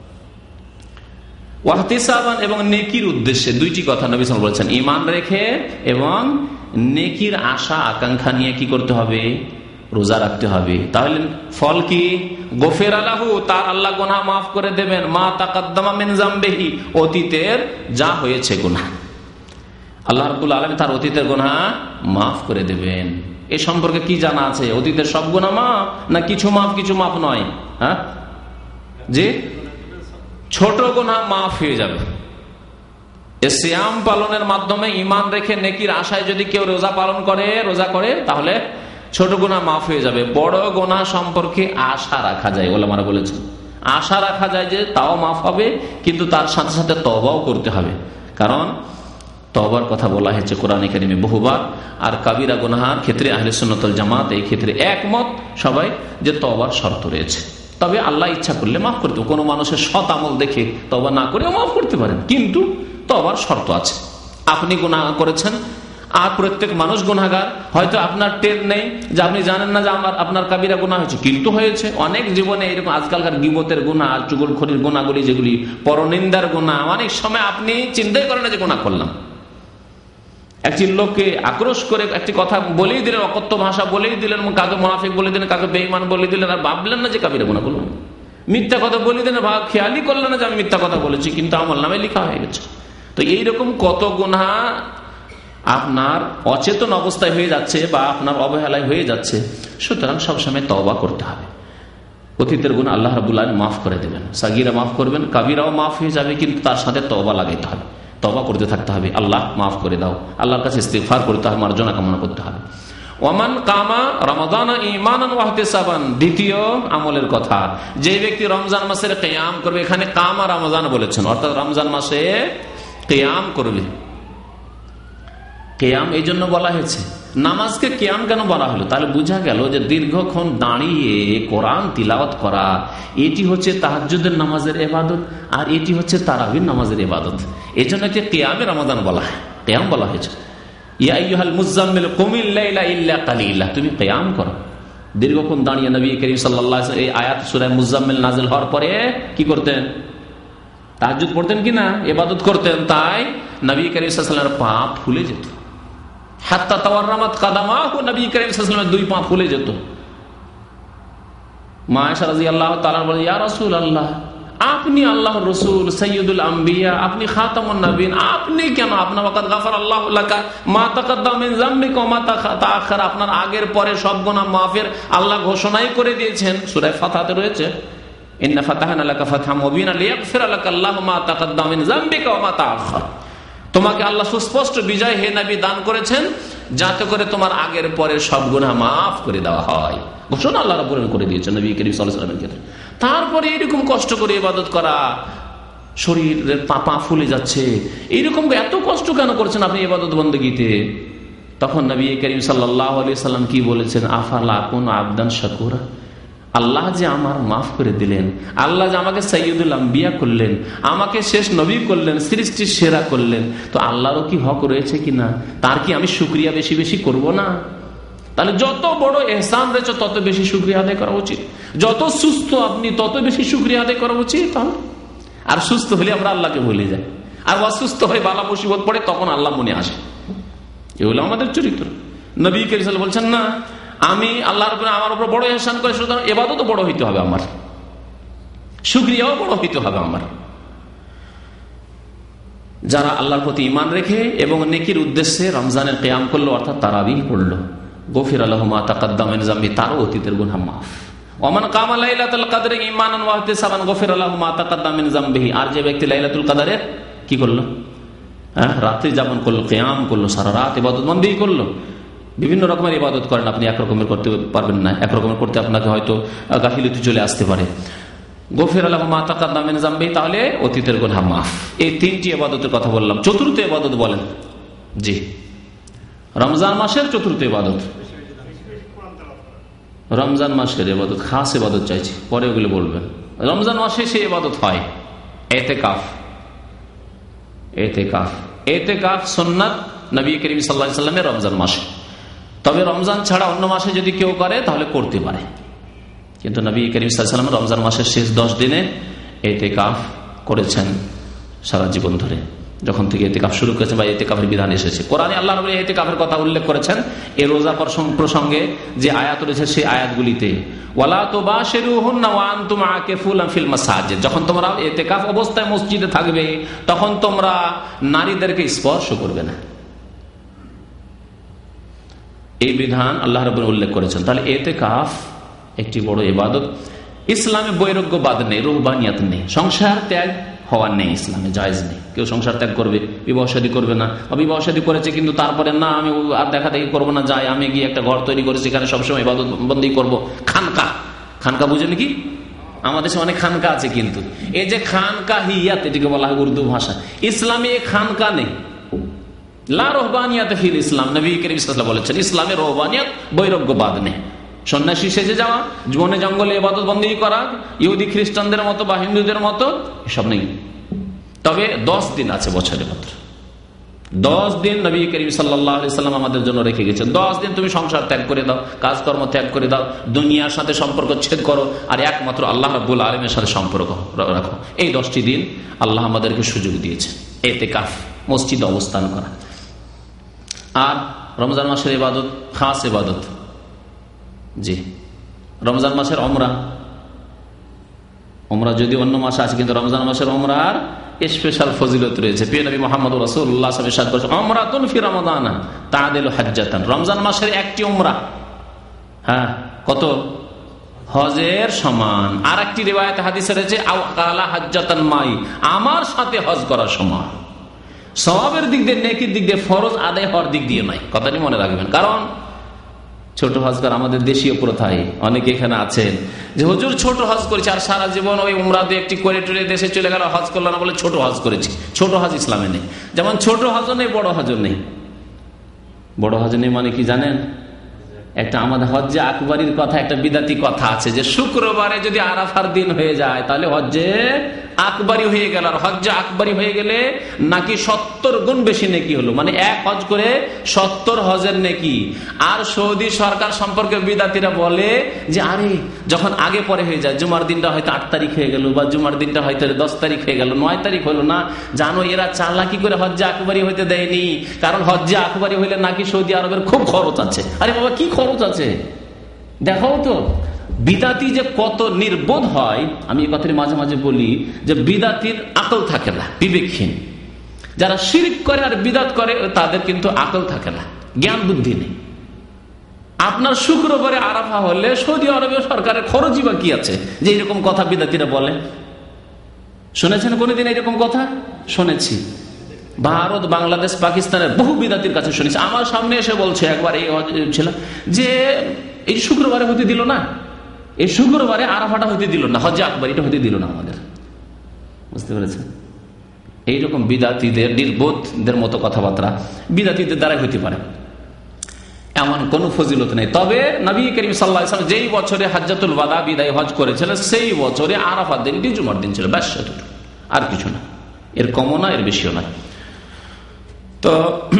ওয়াহতিসাবান এবং নেকির উদ্দেশ্যে, দুইটি কথা নবী সাল্লাল্লাহু আলাইহি ওয়াসাল্লাম বলেছেন, ঈমান রেখে এবং নেকির আশা আকাঙ্ক্ষা নিয়ে কি করতে হবে? রোজা রাখতে হবে। তাহলে ফল কি? গফিরা লাহু, তার আল্লাহ গুনাহ মাফ করে দেবেন, মা তাকাদ্দামা মিন যামবিহি, অতীতের যা হয়েছে গুনাহ আল্লাহ রাব্বুল আলামিন তার অতীতের গুনাহ মাফ করে দেবেন। এ সম্পর্কে কি জানা আছে? অতীতের সব গুনাহ মাফ না কিছু মাফ কিছু মাফ নয়? হ্যাঁ, যে ছোট গুনাহ মাফ হয়ে যাবে। সিয়াম পালনের মাধ্যমে ঈমান রেখে নেকির আশায় যদি কেউ রোজা পালন করে, রোজা করে, তাহলে ছোট গুনাহ মাফ হয়ে যাবে। বড় গুনাহ সম্পর্কে আশা রাখা যায়, ওলামারা বলেছেন আশা রাখা যায় যে তাও মাফ হবে, কিন্তু তার সাথে সাথে তওবাও করতে হবে, কারণ তওবার কথা বলা হয়েছে কোরআনে কারিমে বহুবার। আর কাবিরা গুনাহের ক্ষেত্রে আহলে সুন্নাত ওয়াল জামাত এই ক্ষেত্রে একমত সবাই যে তওবার শর্ত রয়েছে, তবে আল্লাহ ইচ্ছা করলে মাফ করতে, কোনো মানুষের সৎ আমল দেখে তওবা না করেও মাফ করতে পারেন, কিন্তু তওবার শর্ত আছে। আপনি গুনাহ করেছেন, আর প্রত্যেক মানুষ গুনাহগার, হয়তো আপনার টের নেই, যে আপনি জানেন না যে আমার আপনার কাবিরা গুনাহ হয়েছে, কিন্তু হয়েছে। অনেক জীবনে এরকম আজকালকার গীবতের গুনাহ, চুগলখড়ির গুনাহগুলি, যেগুলি পরনিন্দার গুনাহ, অনেক সময় আপনি চিন্তাই করেন না যে গুনাহ করলাম, একটি লোককে আক্রোশ করে একটি কথা বলেই দিলেন, অকথ্য ভাষা বলেই দিলেন, কাকে মুনাফিক বলে দিলেন, কাকে বেঈমান বলে দিলেন, আর ভাবলেন না যে কাবিরা গুনাহ করলেন। মিথ্যা কথা বলে দিলেন, খেয়ালই করলেন না যে আমি মিথ্যা কথা বলেছি, কিন্তু আমল নামে লেখা হয়ে গেছে। তো এইরকম কত গুনাহ আপনার অচেতন অবস্থায় হয়ে যাচ্ছে বা আপনার অবহেলায় হয়ে যাচ্ছে। সুতরাং সবসময় তওবা করতে হবে। অতীতের গুনাহ আল্লাহ রাব্বুল আলামিন মাফ করে দেবেন, সাগীরা মাফ করবেন, কাবিরাও মাফ হয়ে যাবে, কিন্তু তার সাথে তওবা লাগাইতে হবে, তওবা করতে থাকতে হবে। আল্লাহ মাফ করে দাও, আল্লাহর কাছে ইস্তিগফার করতে হবে, মার্জনা কামনা করতে হবে। ওমান কামা রমাদান ঈমানান ওয়া ইহতিসাবান, দ্বিতীয় আমলের কথা, যে ব্যক্তি রমজান মাসের কিয়াম করবে, এখানে কামা রমজান বলেছেন, অর্থাৎ রমজান মাসে কিয়াম করবে। কিয়াম এই জন্য বলা হয়েছে, নামাজকে কিয়াম কেন বলা হলো? তাহলে বোঝা গেল যে দীর্ঘক্ষণ দাঁড়িয়ে কোরআন তিলাওয়াত করা, এটি হচ্ছে তাহাজ্জুদের নামাজের ইবাদত, আর এটি হচ্ছে তারাবির নামাজের ইবাদত। এই জন্য একে কিয়ামে রমাদান বলা হয়, কিয়াম বলা হয়েছে। ইয়া আইয়ুহাল মুযাম্মিল কুমিল লাইলা ইল্লা কালিলা, তুমি কিয়াম করো। দীর্ঘক্ষণ দাঁড়িয়ে নবী করিম সাল্লাল্লাহু আলাইহি ওয়াসাল্লাম এই আয়াত সূরা মুযাম্মিল নাযিল হওয়ার পরে কি করতেন? তাহাজ্জুদ পড়তেন কিনা, ইবাদত করতেন। তাই নবী করিম সাল্লাল্লাহু আলাইহি ওয়াসাল্লামের পা ফুলে যেত, হাত্তা তাওয়াররামাত কাদামাহু, নবী করিম সাল্লাল্লাহু আলাইহি ওয়াসাল্লামের দুই পা ফুলে যেত। মা আয়েশা রাদিয়াল্লাহু তাআলা বলেন, ইয়া রাসূলুল্লাহ, আপনি আল্লাহর রাসূল, সাইয়্যিদুল আম্বিয়া, আপনি খাতামুন নবীন, আপনি কেন? আপনার ওয়াকাদ গাফারাল্লাহু লাকা মা তাকাদ্দাম মিন যামবিকা ওয়া মা তাআখার, আপনার আগের পরে সব গুনাহ মাফের আল্লাহ ঘোষণাই করে দিয়েছেন। সূরা ফাতহাতে রয়েছে, ইন্না ফাতাহনা লাকা ফাতহাম মুবিনা লিয়াগফিরা লাকা আল্লাহু মা তাকাদ্দাম মিন যামবিকা ওয়া মা তাআখার, তোমাকে আল্লাহ সুস্পষ্ট বিজয় হে নবী দান করেছেন, যাতে করে তোমার আগের পরে সব গুনাহ মাফ করে দেওয়া হয়। ঘোষণা আল্লাহ রাব্বুল আলামিন করে দিয়েছেন নবী করিম সাল্লাল্লাহু আলাইহি ওয়াসাল্লামের ক্ষেত্রে। তারপরে এরকম কষ্ট করে ইবাদত করা, শরীরের পা পা ফুলে যাচ্ছে, এইরকম এত কষ্ট কেন করছেন আপনি ইবাদত বন্দেগীতে? তখন নবী করিম সাল্লাল্লাহু আলাইহি ওয়াসাল্লাম কি বলেছেন? আফালা আকুনু আবদান শাকুরা, আল্লাহ যে আমার মাফ করে দিলেন, আল্লাহ যে আমাকে সাইয়্যিদুল আম্বিয়া করলেন, আমাকে শেষ নবী করলেন, সৃষ্টির সেরা করলেন, তো আল্লাহরও কি হক রয়েছে কিনা, তার কি আমি শুকরিয়া বেশি বেশি করব না? তাহলে যত বড় ইহসান রয়েছে তত বেশি শুকরিয়া আদায় করা উচিত। যত সুস্থ আপনি তত বেশি শুকরিয়া আদায় করা উচিত। আর সুস্থ হলে আমরা আল্লাহকে ভুলে যাই, আর অসুস্থ হয়ে বালা মুসিবত পড়ে তখন আল্লাহ মনে আসে। এগুলো আমাদের চরিত্র। নবী করিম সাল্লাল্লাহু আলাইহি ওয়াসাল্লাম বলছেন, না, আমি আল্লাহর উপরে আমার উপর বড় ইহসান করে, সুতরাং ইবাদতও বড় হইতে হবে, আমার শুকরিয়াও বড় হইতে হবে আমার। যারা আল্লাহর প্রতি ঈমান রেখে এবং নেকির উদ্দেশ্যে রমজানের কিয়াম করলো, অর্থাৎ তারাবিহ পড়লো, গফির লাহু মা তাকাদ্দাম মিন যামবি, তারও অতীতের গুনাহ মাফ। ওমান কামা লাইলাতুল কদরে ঈমানান ওয়া ইহতিসাবান গফির লাহু মা তাকাদ্দাম মিন যামবিহি, আর যে ব্যক্তি লাইলাতুল কদরে কি করলো, হ্যাঁ, রাত্রি যাপন করলো, কিয়াম করলো, সারা রাত ইবাদত বন্দেগী করলো। বিভিন্ন রকমের ইবাদত করেন আপনি, একরকমের করতে পারবেন না, একরকমের করতে আপনাকে হয়তো গাফিলতি চলে আসতে পারে। গফির লাহু মা তাকাদ্দাম মিন যামবিহি, তাহলে অতীতের গুনাহ মাফ। এই তিনটি ইবাদতের কথা বললাম। চতুর্থ ইবাদত বলেন? জি, রমজান মাসের চতুর্থ ইবাদত, রমজান মাসের ইবাদত, খাস ইবাদত চাইছি, পরে ওগুলো বলবেন। রমজান মাসে সে ইবাদত হয় ইতিকাফ। ইতিকাফ ইতিকাফ সুন্নাত নবী করিম সাল্লাল্লাহু আলাইহি ওয়াসাল্লামের রমজান মাসে। তবে রমজান ছাড়া অন্য মাসে যদি কেউ করে তাহলে করতে পারে, কিন্তু নবী করিম সাল্লাল্লাহু আলাইহি ওয়াসাল্লাম রমজান মাসের শেষ দশ দিনে ইতিকাফ করেছেন সারা জীবন ধরে, যখন থেকে ইতিকাফ শুরু করেছেন বা ইতিকাফের বিধান এসেছে। কোরআনে আল্লাহ রাব্বুল আলামিন ইতিকাফের কথা উল্লেখ করেছেন এই রোজা প্রসঙ্গে যে আয়াত রয়েছে সেই আয়াতগুলিতে, ওয়ালা তুবাশিরুহুন্না ওয়া আনতুম আকিফুনা ফিল মাসাজিদ, যখন তোমরা ইতিকাফ অবস্থায় মসজিদে থাকবে তখন তোমরা নারীদেরকে স্পর্শ করবে না, এই বিধান আল্লাহ রাব্বুল আলামিন উল্লেখ করেছেন। তাহলে ইতিকাফ একটি বড় ইবাদত। ইসলামে বৈরাগ্যবাদ নেই, রুহবানিয়াত নেই, সংসার ত্যাগ হওয়ার নেই, ইসলামে জায়েজ নেই। কেউ সংসার ত্যাগ করবে, বিবাহ শাদী করবে না, বিবাহ শাদী করেছে কিন্তু তারপরে না আমি আর দেখা দেখি করবো না, যাই আমি গিয়ে একটা ঘর তৈরি করেছি সেখানে সবসময় ইবাদত বন্দেগী করবো। খানকা, খানকা বুঝেন কি? আমাদের দেশে অনেক খানকা আছে, কিন্তু এই যে খানকাহিয়াত এটিকে বলা হয় উর্দু ভাষা, ইসলামে খানকা নেই। লা রহবানিয়াত ফিল ইসলাম, নবী করিম সাল্লাল্লাহু আলাইহি ওয়াসাল্লাম বলেছেন ইসলামে রহবানিয়াত বৈরাগ্যবাদ নেই। সন্ন্যাসী সেজে যাওয়া, বনে জঙ্গলে ইবাদত বন্দেগী করা, ইহুদি খ্রিস্টানদের মতো বা হিন্দুদের মতো, এসব নেই। তবে দশ দিন আছে বছরে মাত্র, দশ দিন নবী করিম সাল্লাল্লাহু আলাইহি ওয়াসাল্লাম আমাদের জন্য রেখে গেছেন। দশ দিন তুমি সংসার ত্যাগ করে দাও, কাজকর্ম ত্যাগ করে দাও, দুনিয়ার সাথে সম্পর্ক ছেদ করো, আর একমাত্র আল্লাহ রাব্বুল আলামিনের সাথে সম্পর্ক রাখো। এই দশটি দিন আল্লাহ আমাদেরকে সুযোগ দিয়েছে ইতিকাফ, মসজিদে অবস্থান করা। আর রমজান মাসের ইবাদত খাস ইবাদত, জি রমজান মাসের ওমরা, ওমরা যদি অন্য মাসে আছে কিন্তু রমজান মাসের ওমরার স্পেশাল ফজিলত রয়েছে। প্রিয় নবী মুহাম্মদ রাসূলুল্লাহ সাল্লাল্লাহু আলাইহি ওয়াসাল্লাম বলেছেন, উমরাতুন ফি রমাদান তা'দিলু হাজ্জাতান, রমজান মাসের একটি উমরা হ্যাঁ কত হজের সমান। আর একটি রিওয়ায়াতে হাদিসে রয়েছে আও কালা হাজ্জাতান মাই, আমার সাথে হজ করার সমান। সওয়াবের দিক দিয়ে, নেকির দিক দিয়ে, ফরজ আদায় হওয়ার দিক দিয়ে নয়, কথাটি মনে রাখবেন। কারণ ছোট হজ করা আমাদের দেশীয় প্রথায় অনেকে এখানে আছেন যে হুজুর ছোট হজ করেছে আর সারা জীবন ওই উমরা দিয়ে একটি করে টুরে দেশে চলে গেল, হজ করলো না বলে ছোট হজ করেছি। ছোট হজ ইসলামে নেই, যেমন ছোট হজও নেই বড় হজও নেই। বড় হজ নেই মানে কি জানেন, একটা আমাদের হজ্জে আকবরীর কথা, একটা বিদাতি কথা আছে যে শুক্রবারে যদি আরাফার দিন হয়ে যায় তাহলে হজ্জে আকবরী হয়ে গেল। আর হজ্জে আকবরী হয়ে গেলে নাকি সত্তর গুণ বেশি নেকি হলো, মানে এক হজ করে সত্তর হজের নেকি। আর সৌদি সরকার সম্পর্কে বিদাতিরা বলে যে আরে যখন আগে পরে হয়ে যায়, জুমার দিনটা হয়তো আট তারিখ হয়ে গেল বা জুমার দিনটা হয়তো দশ তারিখ হয়ে গেল, নয় তারিখ হলো না, জানো এরা চালাকি করে হজ্জে আকবরী হইতে দেয়নি, কারণ হজ্জে আকবরী হইলে নাকি সৌদি আরবের খুব খরচ আছে। আরে বাবা কি খরচ আছে দেখাও তো। বিদাতি যে কত নির্বোধ হয়, আমি এই কথাটি মাঝে মাঝে বলি যে বিদাতির আকল থাকে না, বিবেকহীন। যারা শিরক করে আর বিদাত করে তাদের কিন্তু আকল থাকে না, জ্ঞান বুদ্ধি নেই। আপনার শুক্রবারে আরাফা হলে সৌদি আরবের সরকারের খরচই বা কি আছে যে এরকম কথা বিদাতিরা বলে? শুনেছেন কোনদিন এরকম কথা? শুনেছি। ভারত, বাংলাদেশ, পাকিস্তানের বহু বিদাতির কাছে শুনেছি। আমার সামনে এসে বলছে একবার এই ছিল যে এই শুক্রবারে হতে দিল না, এই শুক্রবারে আরাফাটা হতে দিল না, হজ্জে আকবরীটা হতে দিল না আমাদের। বুঝতে পেরেছেন? এইরকম বিদাতিদের, নির্বোধদের মতো কথাবার্তা বিদাতিদের দ্বারাই হতে পারে, এমন কোন ফজিলত নেই। তবে নবী করিম সাল্লাল্লাহু আলাইহি ওয়াসাল্লাম যেই বছরে হাজ্জাতুল ওয়াদা বিদায় হজ করেছিলেন সেই বছরে আরাফার দিনটি জুমার দিন ছিল, ব্যাস এতটুকু, আর কিছু না, এর কমও না এর বেশিও না। তো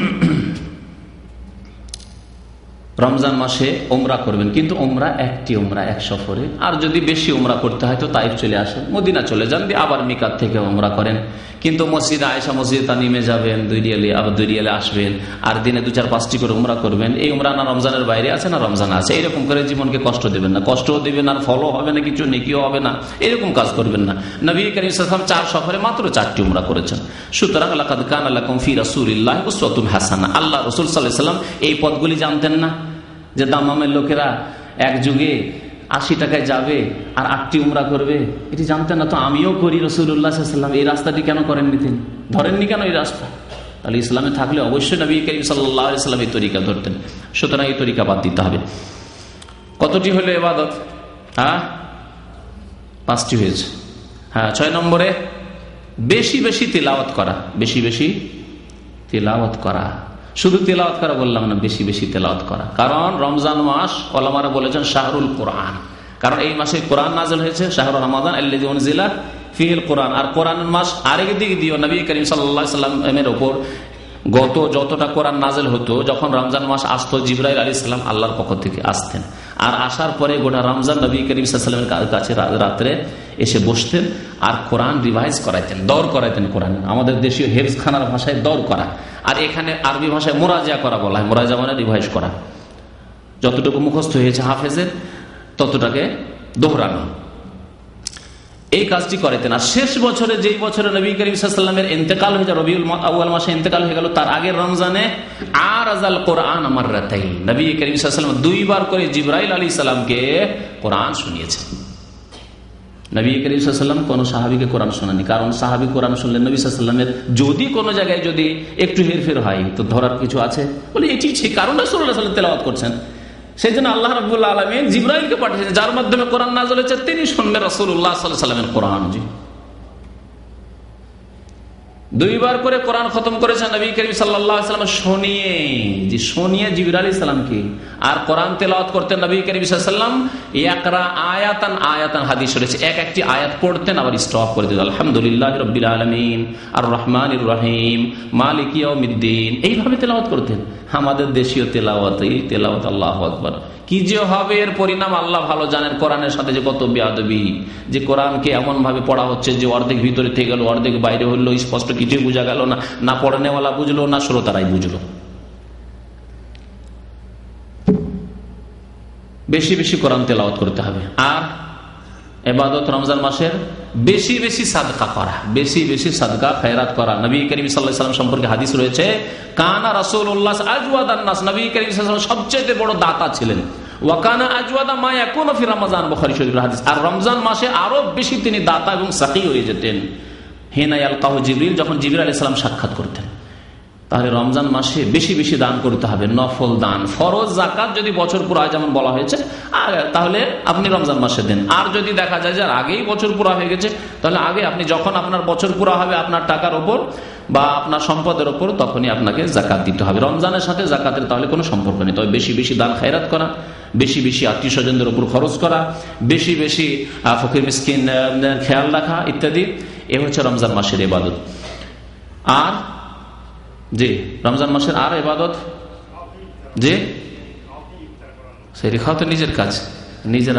রমজান মাসে ওমরা করবেন, কিন্তু ওমরা একটি ওমরা এক সফরে। আর যদি বেশি ওমরা করতে হয় তো তাইফ চলে আসেন, মদিনা চলে যান, দিয়ে আবার মিকাত থেকে ওমরা করেন। কিন্তু মসজিদে আয়েশা, মসজিদে তানিমে যাবেন, দুই রিয়ালে, আবার দুই রিয়ালে আসবেন, আর দিনে দু চার পাঁচটি করে ওমরা করবেন। এই ওমরা না রমজানের বাইরে আছে না রমজান আছে, এরকম করে জীবনকে কষ্ট দেবেন না, কষ্টও দেবেন আর ফলও হবে না, কিছু নেকিও হবে না, এরকম কাজ করবেন না। নবী করিম সাল্লাল্লাহু আলাইহি ওয়াসাল্লাম চার সফরে মাত্র চারটি ওমরা করেছেন। সুতরাং লাকাদ কানা লাকুম ফি রাসূলিল্লাহি উসওয়াতুন হাসানাহ, আল্লাহ রাসূল সাল্লাল্লাহু আলাইহি ওয়াসাল্লাম এই পদগুলি জানতেন না যে দাম্মামের লোকেরা এক যুগে আশি টাকায় যাবে আর আটটি উমরা করবে, এটি জানতেন না? তো আমিও করি, রাসূলুল্লাহ সাল্লাল্লাহু আলাইহি ওয়াসাল্লাম এই রাস্তাটি কেন করেননি, তিনি ধরেননি কেন এই রাস্তা? তাহলে ইসলামে থাকলে অবশ্যই নবী করিম সাল্লাল্লাহু আলাইহি ওয়াসাল্লাম এই তরিকা ধরতেন। সুতরাং এই তরিকা বাদ দিতে হবে। কতটি হলো ইবাদত? হ্যাঁ পাঁচটি হয়েছে। হ্যাঁ ছয় নম্বরে বেশি বেশি তিলাওয়াত করা, বেশি বেশি তিলাওয়াত করা। শুধু তেলাওয়াত করা বললাম না, বেশি বেশি তেলাওয়াত করা। কারণ রমজান মাস ওলামারা বলেছেন শাহরুল কোরআন, কারণ এই মাসে কোরআন নাযিল হয়েছে, শাহরুর রমাদান আল্লাযী উনজিলা ফীহিল কোরআন। আর কোরআনের মাস আরেক দিক দিয়ে নবী করিম সাল্লাল্লাহু আলাইহি ওয়াসাল্লামের উপর গত যতটা কোরআন নাযিল হতো, যখন রমজান মাস আসতো জিবরাইল আলাইহিস সালাম আল্লাহর পক্ষ থেকে আসতেন, আর আসার পরে গোটা রমজান নবী করিম সাল্লাল্লাহু আলাইহি ওয়াসাল্লামের কাছে রাত্রে এসে বসতেন আর কোরআন রিভাইজ করাইতেন, দৌড় করাইতেন। কোরআন আমাদের দেশীয় হেফজখানার ভাষায় দৌড় করা, আর এখানে আরবি ভাষায় মোরাজা করা বলা হয়। মোরাজা মানে রিভাইজ করা, যতটুকু মুখস্থ হয়েছে হাফেজের ততটাকে দোহরানো, এই কাজটি করাইতেন। আর শেষ বছরে, যেই বছরে নবী করিম সাল্লাল্লাহু আলাইহি ওয়াসাল্লামের ইন্তেকাল হয়ে যায়, রবিউল আউয়াল মাসে ইন্তেকাল হয়ে গেল, তার আগের রমজানে আরাজাল কোরআন মাররাতাইন, নবী করিম সাল্লাল্লাহু আলাইহি ওয়াসাল্লাম দুইবার করে জিবরাইল আলাইহিস সালামকে কোরআন শুনিয়েছেন। নবী করিম সাল্লাল্লাহু আলাইহি ওয়াসাল্লাম কোন সাহাবীকে কোরআন শোনাননি, কারণ সাহাবী কোরআন শুনলেন নবী সাল্লাল্লাহু আলাইহি ওয়াসাল্লামের যদি কোনো জায়গায় যদি একটু হেরফের হয় তো ধরার কিছু আছে, বলে এটি ঠিক, কারণ রাসূলুল্লাহ সাল্লাল্লাহু আলাইহি ওয়াসাল্লাম তেলাওয়াত করছেন। সেই জন্য আল্লাহ রাব্বুল আলামিন জিবরাইলকে পাঠিয়েছেন, যার মাধ্যমে কোরআন নাযিল হয়েছে, তিনি শুনবেন রাসূলুল্লাহ সাল্লাল্লাহু আলাইহি ওয়াসাল্লামের কোরআন। জি, দুইবার করে কোরআন খতম করেছেন নবী করিম সাল্লাল্লাহু আলাইহি ওয়াসাল্লাম শুনিয়ে, জি শুনিয়ে জিবরাইল আলাইহিস সালামকে। আর কোরআন তেলাওয়াত করতেন নবী করিম সাল্লাল্লাহু আলাইহি ওয়াসাল্লাম ইয়াকরা আয়াতান আয়াতান, হাদিস রয়েছে এক একটি আয়াত পড়তেন আবার স্টপ করে দিতেন। আলহামদুলিল্লাহি রাব্বিল আলামিন আর রহমানির রহিম মালিক ইয়াউমিদ্দিন, এইভাবে তেলাওয়াত করতেন। আমাদের দেশীয় তেলাওয়াত, এই তেলাওয়াত আল্লাহু আকবার, কি যে হবে এর পরিণাম আল্লাহ ভালো জানেন। কোরআনের সাথে যে কত বেয়াদবি, যে কোরআনকে এমন ভাবে পড়া হচ্ছে যে অর্ধেক ভিতরে থেকে গেল, অর্ধেক বাইরে হলো, স্পষ্ট কিছুই বোঝা গেল না, না পড়নেওয়ালা বুঝলো না শ্রোতারাই বুঝলো। বেশি বেশি কোরআন তেলাওয়াত করতে হবে। আর ইবাদত রমজান মাসের বেশি বেশি সাদকা করা, বেশি বেশি সাদকা খয়রাত করা। নবী করিম সাল্লাল্লাহু আলাইহি ওয়াসাল্লাম সম্পর্কে হাদিস রয়েছে, কানা রাসূলুল্লাহ আজওয়াদান নাস, নবী করিম সাল্লাল্লাহু আলাইহি ওয়াসাল্লাম সবচেয়ে বড় দাতা ছিলেন। ওয়া কানা আজওয়াদা মা ইয়াকুনু ফি রমজান, বুখারী শরীফের হাদিস। আর রমজান মাসে আরো বেশি তিনি দাতা এবং সাকি হয়ে যেতেন। হিনা ইয়ালকাহু জিবরিল, যখন জিবরিল আলাইহিস সালাম সাক্ষাৎ করতেন। তাহলে রমজান মাসে বেশি বেশি দান করতে হবে, নফল দান। ফরজ যাকাত যদি বছর পুরা হয় যেমন বলা হয়েছে, তাহলে আপনি রমজান মাসে দেন। আর যদি দেখা যায় যে আগেই বছর পুরা হয়ে গেছে, তাহলে আগে আপনি যখন আপনার বছর পুরা হবে আপনার টাকার ওপর বা আপনার সম্পদের ওপর, তখনই আপনাকে যাকাত দিতে হবে। রমজানের সাথে যাকাতের তাহলে কোনো সম্পর্ক নেই। তবে বেশি বেশি দান খায়রাত করা, বেশি বেশি আত্মীয় স্বজনদের উপর খরচ করা, বেশি বেশি ফকির মিসকিন খেয়াল রাখা ইত্যাদি, এ হচ্ছে রমজান মাসের ইবাদত। আর জি রমজান মাসের আর ইবাদত, জি সেহরি খাওয়া তো নিজের কাজ, নিজের।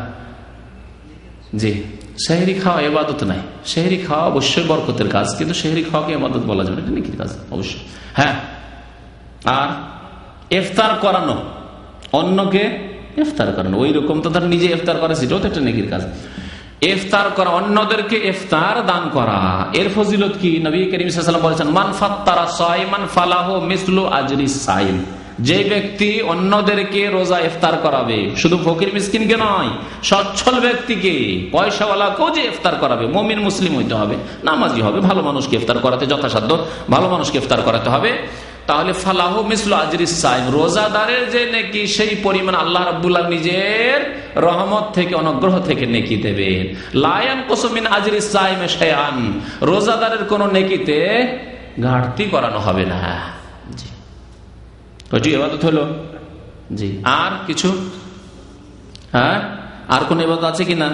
জি সেহরি খাওয়া ইবাদত নাই। সেহরি খাওয়া অবশ্যই বরকতের কাজ, কিন্তু সেহরি খাওয়াকে ইবাদত বলা যাবে না, এটা নেকির কাজ অবশ্যই। হ্যাঁ, আর ইফতার করানো, অন্যকে ইফতার করানো, ওই রকম তো তার নিজে ইফতার করে, সেটাও তো একটা নেকির কাজ। ইফতার করা, অন্যদেরকে ইফতার দান করা, এর ফজিলত কি? নবী করিম সাল্লাল্লাহু আলাইহি ওয়াসাল্লাম বলেছেন, মান ফাত্তারা সাইমান ফালাহু মিসলু আজরি সাইম। যে ব্যক্তি অন্যদেরকে রোজা ইফতার করাবে, শুধু ফকির মিসকিনকে নয়, সচ্ছল ব্যক্তিকে, পয়সাওয়ালাকেও যে ইফতার করাবে, মুমিন মুসলিম হইতে হবে, নামাজি হবে, ভালো মানুষকে ইফতার করাতে যথাসাধ্য ভালো মানুষকে ইফতার করাতে হবে, তাহলে ফালাহু মিসলু আজরি সাইম, রোজাদারের যে নেকি সেই পরিমাণ আল্লাহ রাব্বুল আলামিন নিজের রহমত থেকে, অনুগ্রহ থেকে নেকি দেবেন। লা ইয়ানকুসু মিন আজরি সাইম শাইআন, রোজাদারের কোন নেকিতে ঘাটতি করানো হবে না। জি কয়টি ইবাদত হলো? জি আর কিছু? হ্যাঁ, আর কোন ইবাদত আছে কিনা?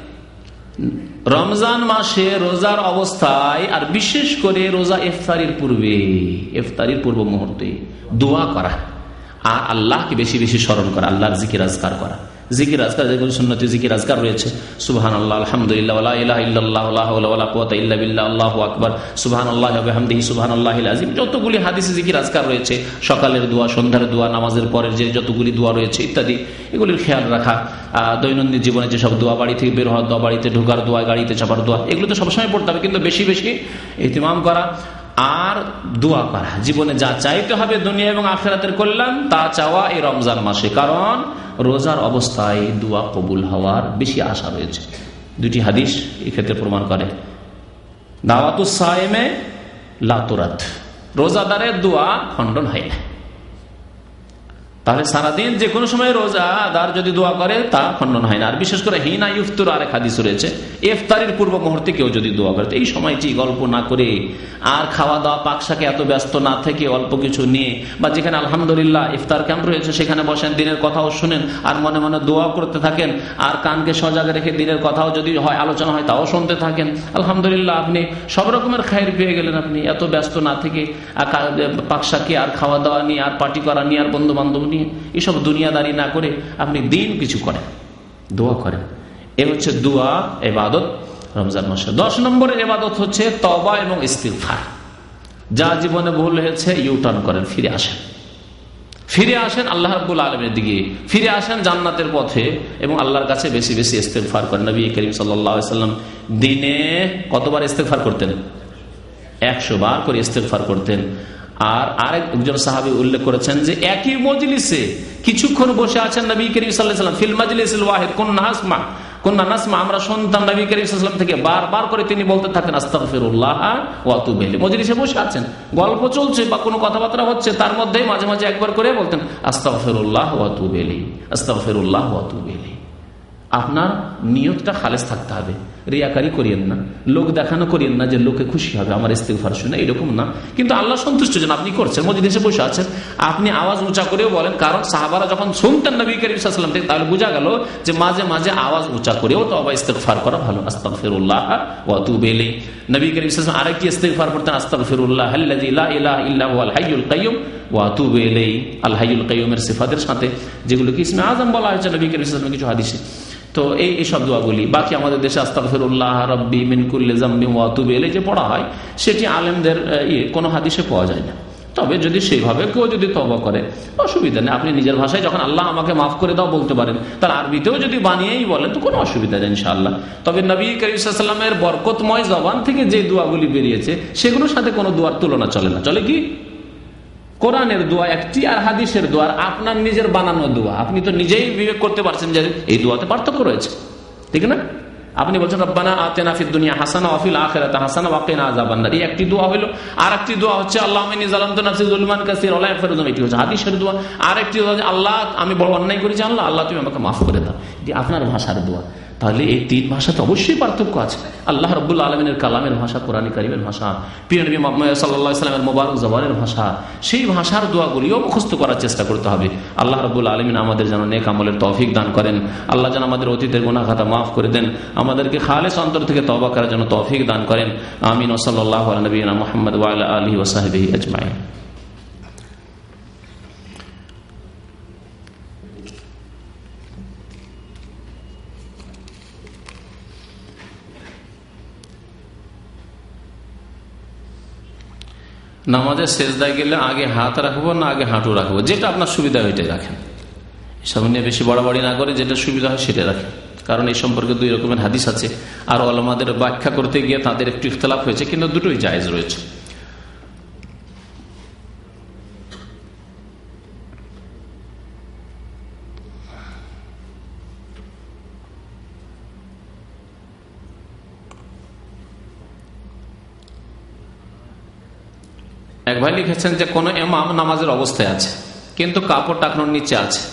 রমজান মাসে রোজার অবস্থায়, আর বিশেষ করে রোজা ইফতারির পূর্বে, ইফতারির পূর্ব মুহূর্তে দোয়া করা, আর আল্লাহকে বেশি বেশি স্মরণ করা, আল্লাহর জিকির আজকার করা। জিকির আজকার যেগুলো সুন্নতি জিকির আজকার রয়েছে, সুবহানাল্লাহ, আলহামদুলিল্লাহ, ওয়া লা ইলাহা ইল্লাল্লাহ, লা হাওলা ওয়া লা কুওয়াতা ইল্লা বিল্লাহ, আল্লাহু আকবার, সুবহানাল্লাহি ওয়া বিহামদিহি, সুবহানাল্লাহিল আযীম, যতগুলি হাদিসে জিকির আজকার রয়েছে, সকালের দোয়া, সন্ধ্যার দোয়া, নামাজের পরের যে যতগুলি দোয়া রয়েছে ইত্যাদি, এগুলির খেয়াল রাখা। দৈনন্দিন জীবনে যেসব দোয়া, বাড়ি থেকে বের হওয়ার দোয়া, বাড়িতে ঢোকার দোয়া, গাড়িতে চাপার দোয়া, এগুলো তো সবসময় পড়তে হবে, কিন্তু বেশি বেশি ইহতিমাম করা আর দোয়া করা। জীবনে যা চাইতে হবে দুনিয়া এবং আখিরাতের কল্যাণ, তা চাওয়া এই রমজান মাসে, কারণ রোজার অবস্থায় দোয়া কবুল হওয়ার বেশি আশা রয়েছে। দুটি হাদিস এই ক্ষেত্রে প্রমাণ করে। দাওয়াতুস সায়েমে লা তুরাদ, রোজাদারের দোয়া খণ্ডন হয় না। তাহলে সারাদিন যে কোনো সময় রোজাদার যদি দোয়া করে তা খণ্ডন হয় না। আর বিশেষ করে হিনা ইফতার আরেক হাদিস রয়েছে, ইফতারির পূর্ব মুহূর্তে কেউ যদি দোয়া করে, এই সময়টি গল্প না করে আর খাওয়া দাওয়া পাকশাকে এত ব্যস্ত না থেকে অল্প কিছু নিয়ে, বা যেখানে আলহামদুলিল্লাহ ইফতার ক্যাম্প রয়েছে সেখানে বসেন, দিনের কথাও শুনেন আর মনে মনে দোয়া করতে থাকেন, আর কানকে সজাগ রেখে দিনের কথাও যদি হয় আলোচনা হয় তাও শুনতে থাকেন, আলহামদুলিল্লাহ আপনি সব রকমের খায়ের পেয়ে গেলেন। আপনি এত ব্যস্ত না থেকে পাকশাকে আর খাওয়া দাওয়া নিয়ে আর পার্টি করা নিয়ে আর বন্ধু বান্ধব নিয়ে এসব দুনিয়াদারি না করে আপনি দিন কিছু করেন, দোয়া করেন। এ হচ্ছে দোয়া ইবাদত রমজান মাসে। দশ নম্বরের ইবাদত হচ্ছে তওবা এবং ইস্তিগফার। যা জীবনে ভুল হয়েছে ইউটার্ন করেন, ফিরে আসেন, ফিরে আসেন আল্লাহ রাব্বুল আলামিনের দিকে, ফিরে আসেন জান্নাতের পথে এবং আল্লাহর কাছে বেশি বেশি ইস্তিগফার করেন। নবী করিম সাল্লাল্লাহু আলাইহি ওয়াসাল্লাম দিনে কতবার ইস্তিগফার করতেন? একশো বার করে ইস্তিগফার করতেন। আর আরেকজন সাহাবী উল্লেখ করেছেন যে একই মজলিসে কিছুক্ষণ বসে আছেন নবী করিম সাল্লাল্লাহু আলাইহি ওয়াসাল্লাম, ফিল মাজলিসিল ওয়াহিদ কুন্না নাসমা কুন্না নাসমা, আমরা শুনতাম নবী করিম সাল্লাল্লাহু আলাইহি ওয়াসাল্লাম থেকে বারবার করে তিনি বলতে থাকেন আস্তাগফিরুল্লাহ ওয়া আতুবু ইলাইহি। মজলিসে বসে আছেন, গল্প চলছে বা কোনো কথাবার্তা হচ্ছে, তার মধ্যেই মাঝে মাঝে একবার করে বলতেন আস্তাগফিরুল্লাহ ওয়া আতুবু ইলাইহি, আস্তাগফিরুল্লাহ ওয়া আতুবু ইলাইহি। আপনার নিয়তটা খালেস থাকতে হবে, রিয়াকারি করিয়েন না, লোক দেখানো করিয়েন না যে লোকে খুশি হবে আমার ইস্তিগফার শুনে, এরকম না। কিন্তু আল্লাহ সন্তুষ্ট যেন আপনি করছেন, মজলিসে বসে আছেন, আপনি আওয়াজ উঁচা করেও বলেন, কারণ সাহাবারা যখন শুনতেন নবী করিম সাল্লাল্লাহু আলাইহি ওয়াসাল্লাম থেকে, তাহলে বোঝা গেল যে মাঝে মাঝে আওয়াজ উঁচা করেও তওবা ইস্তিগফার করা ভালো। আস্তাগফিরুল্লাহ ওয়া আতুবু ইলাইহি। নবী করিম সাল্লাল্লাহু আলাইহি ওয়াসাল্লাম আরেকটি ইস্তিগফার করতেন, আস্তাগফিরুল্লাহাল্লাযী লা ইলাহা ইল্লা হুয়াল হাইয়ুল কাইয়্যুম ওয়া আতুবু ইলাইহি। আল হাইয়ুল কাইয়্যুমের সিফাতের সাথে যেগুলোকে ইসমে আযম বলা হয়েছে নবী করিম সাল্লাল্লাহু আলাইহি ওয়াসাল্লামের কিছু হাদিসে, তো এই সব দোয়াগুলি। বাকি আমাদের দেশে আস্তাগফিরুল্লাহ রাব্বি মিন কুল্লি যামবিন ওয়া আতুবু ইলাইহি যে পড়া হয়, সেটি আলেমদের কোনো হাদিসে পাওয়া যায় না। তো তবে যদি সেইভাবে কেউ যদি তওবা করে অসুবিধা নেই। আপনি নিজের ভাষায় যখন আল্লাহ আমাকে মাফ করে দাও বলতে পারেন, তার আরবিতেও যদি বানিয়েই বলেন তো কোনো অসুবিধা নেই ইনশাআল্লাহ। তবে নবী করিম সাল্লাল্লাহু আলাইহি ওয়াসাল্লামের বরকতময় জবান থেকে যে দোয়াগুলি বেরিয়েছে সেগুলোর সাথে কোনো দোয়ার তুলনা চলে না। চলে কি? কোরআনের দোয়া একটি আর হাদিসের দোয়া আপনার নিজের বানানো দোয়া। আপনি তো নিজেই বিবেক করতে পারছেন যে এই দোয়াতে পার্থক্য রয়েছে, ঠিক না? আপনি বলছেন রব্বানা আতিনা ফিদ দুনিয়া হাসানা ওয়া ফিল আখিরাতি হাসানা ওয়া কিনা আযাবান্নার, এই একটি দোয়া হলো। আর একটি দোয়া হচ্ছে আল্লাহুম্মা ইন্নী যালামতু নাফসি যুলমান কাসীরা ওয়া লা ইয়াগফিরু যুনুবা, এটি হচ্ছে হাদিসের দোয়া। আর একটি হচ্ছে আল্লাহ আমি বড় অন্যায় করেছি, আল্লাহ আল্লাহ তুমি আমাকে মাফ করে দাও, এটি আপনার ভাষার দোয়া। তাহলে এই তিন ভাষাতে অবশ্যই পার্থক্য আছে। আল্লাহ রাব্বুল আলামিনের কালামের ভাষা, কোরআন কারীমের ভাষা, প্রিয় নবী মুহাম্মদ সাল্লাল্লাহু আলাইহি ওয়াসাল্লামের মোবারক জবানের ভাষা, সেই ভাষার দোয়াগুলিও মুখস্থ করার চেষ্টা করতে হবে। আল্লাহ রাব্বুল আলামিন আমাদের যেন নেক আমলের তৌফিক দান করেন। আল্লাহ যেন আমাদের অতীতের গুনাহ খাতা মাফ করে দেন, আমাদেরকে খালেস অন্তর থেকে তওবা করার জন্য তৌফিক দান করেন। আমিন। ওয়া সাল্লাল্লাহু আলা নবিয়িনা মুহাম্মদ ওয়া আলা আলিহি ওয়া সাহবিহি আজমাইন। নামাজের সেজদায় গেলে আগে হাত রাখবো না আগে হাঁটু রাখবো? যেটা আপনার সুবিধা ওইটাই রাখেন, এসব নিয়ে বেশি বাড়াবাড়ি না করে যেটা সুবিধা হয় সেটা রাখেন। কারণ এই সম্পর্কে দুই রকমের হাদিস আছে, আর ওলামাদের ব্যাখ্যা করতে গিয়ে তাদের একটু ইখতিলাফ হয়েছে, কিন্তু দুটোই জায়েজ রয়েছে। এক ভাই লিখেছেন যে কোন ইমাম নামাজের অবস্থায় আছে কিন্তু কাপড় টাকনোর নিচে আছে,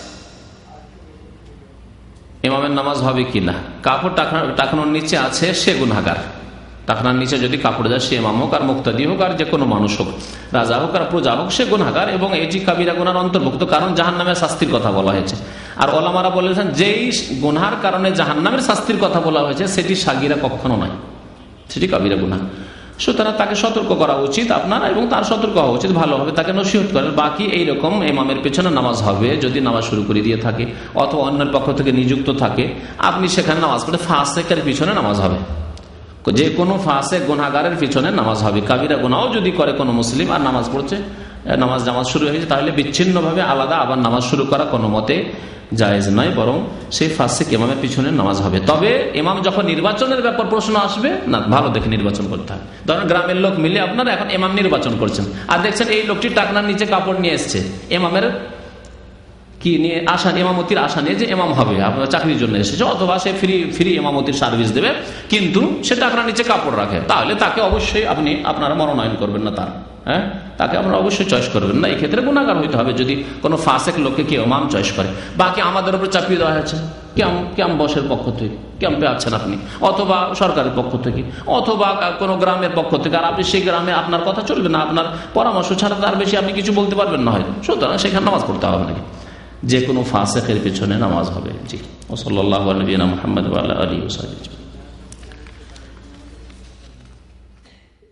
ইমামের নামাজ হবে কিনা? কাপড় টাকনোর নিচে আছে সে গুনাহগার। টাকনার নিচে যদি কাপড় যায়, সে ইমাম হোক আর মুক্তাদি হোক আর যে কোনো মানুষ হোক, রাজা হোক আর প্রজা হোক, সে গুনাহগার এবং এটি কাবিরা গুনার অন্তর্ভুক্ত, কারণ জাহান্নামের শাস্তির কথা বলা হয়েছে। আর ওলামারা বলেছেন যেই গুনার কারণে জাহান্নামের শাস্তির কথা বলা হয়েছে সেটি সাগিরা কখনো নয়, সেটি কাবিরা গুনাহ। সুতরাং তাকে সতর্ক করা উচিত আপনার, এবং তার সতর্ক হওয়া উচিত, ভালোভাবে তাকে নসিহত করেন। বাকি এইরকম ইমামের পেছনে নামাজ হবে যদি নামাজ শুরু করে দিয়ে থাকে অথবা অন্যের পক্ষ থেকে নিযুক্ত থাকে, আপনি সেখানে নামাজ পড়ে ফাসেকের পিছনে নামাজ হবে, যে কোনো ফাসেক গুনাহগারের পিছনে নামাজ হবে। কাবিরা গুনাহও যদি করে কোনো মুসলিম আর নামাজ পড়ছে, নামাজ নামাজ শুরু হয়েছে, তাহলে বিচ্ছিন্নভাবে আলাদা আবার নামাজ শুরু করা কোনো মতে জায়েজ নয়, বরং সেই ফাসেক ইমামের পিছনে নামাজ হবে। তবে ইমাম যখন নির্বাচনের ব্যাপার প্রশ্ন আসবে না, ভালো দেখে নির্বাচন করতে হবে। ধরেন গ্রামের লোক মিলে আপনারা এখন ইমাম নির্বাচন করছেন, আর দেখছেন এই লোকটি টাকনার নিচে কাপড় নিয়ে এসছে, ইমামের কি নিয়ে আশা, ইমামতির আশা নিয়ে যে ইমাম হবে, আপনার চাকরির জন্য এসেছে, অথবা সে ফ্রি ফ্রি ইমামতির সার্ভিস দেবে, কিন্তু সে টাকনার নিচে কাপড় রাখে, তাহলে তাকে অবশ্যই আপনি আপনারা মনোনয়ন করবেন না তার, হ্যাঁ তাকে আপনারা অবশ্যই চয়েস করবেন না। এই ক্ষেত্রে গুনাহগার হইতে হবে যদি কোনো ফাসেক লোককে কেউ ইমাম চয়েস করে। বাকি আমাদের উপর চাপিয়ে দেওয়া হয়েছে, ক্যাম্প ক্যাম্প বসের পক্ষ থেকে, ক্যাম্পে আছেন আপনি, অথবা সরকারের পক্ষ থেকে, অথবা কোনো গ্রামের পক্ষ থেকে, আর আপনি সেই গ্রামে আপনার কথা চলবে না, আপনার পরামর্শ ছাড়া তার বেশি আপনি কিছু বলতে পারবেন না হয়তো, সুতরাং সেখানে নামাজ পড়তে হবে নাকি, যে কোনো ফাসেকের পিছনে নামাজ হবে। জি, ও সাল্লাল্লাহু আলা নবিয়িনা মুহাম্মদ ওয়া আলা আলিহি ওয়া সাহবিহি।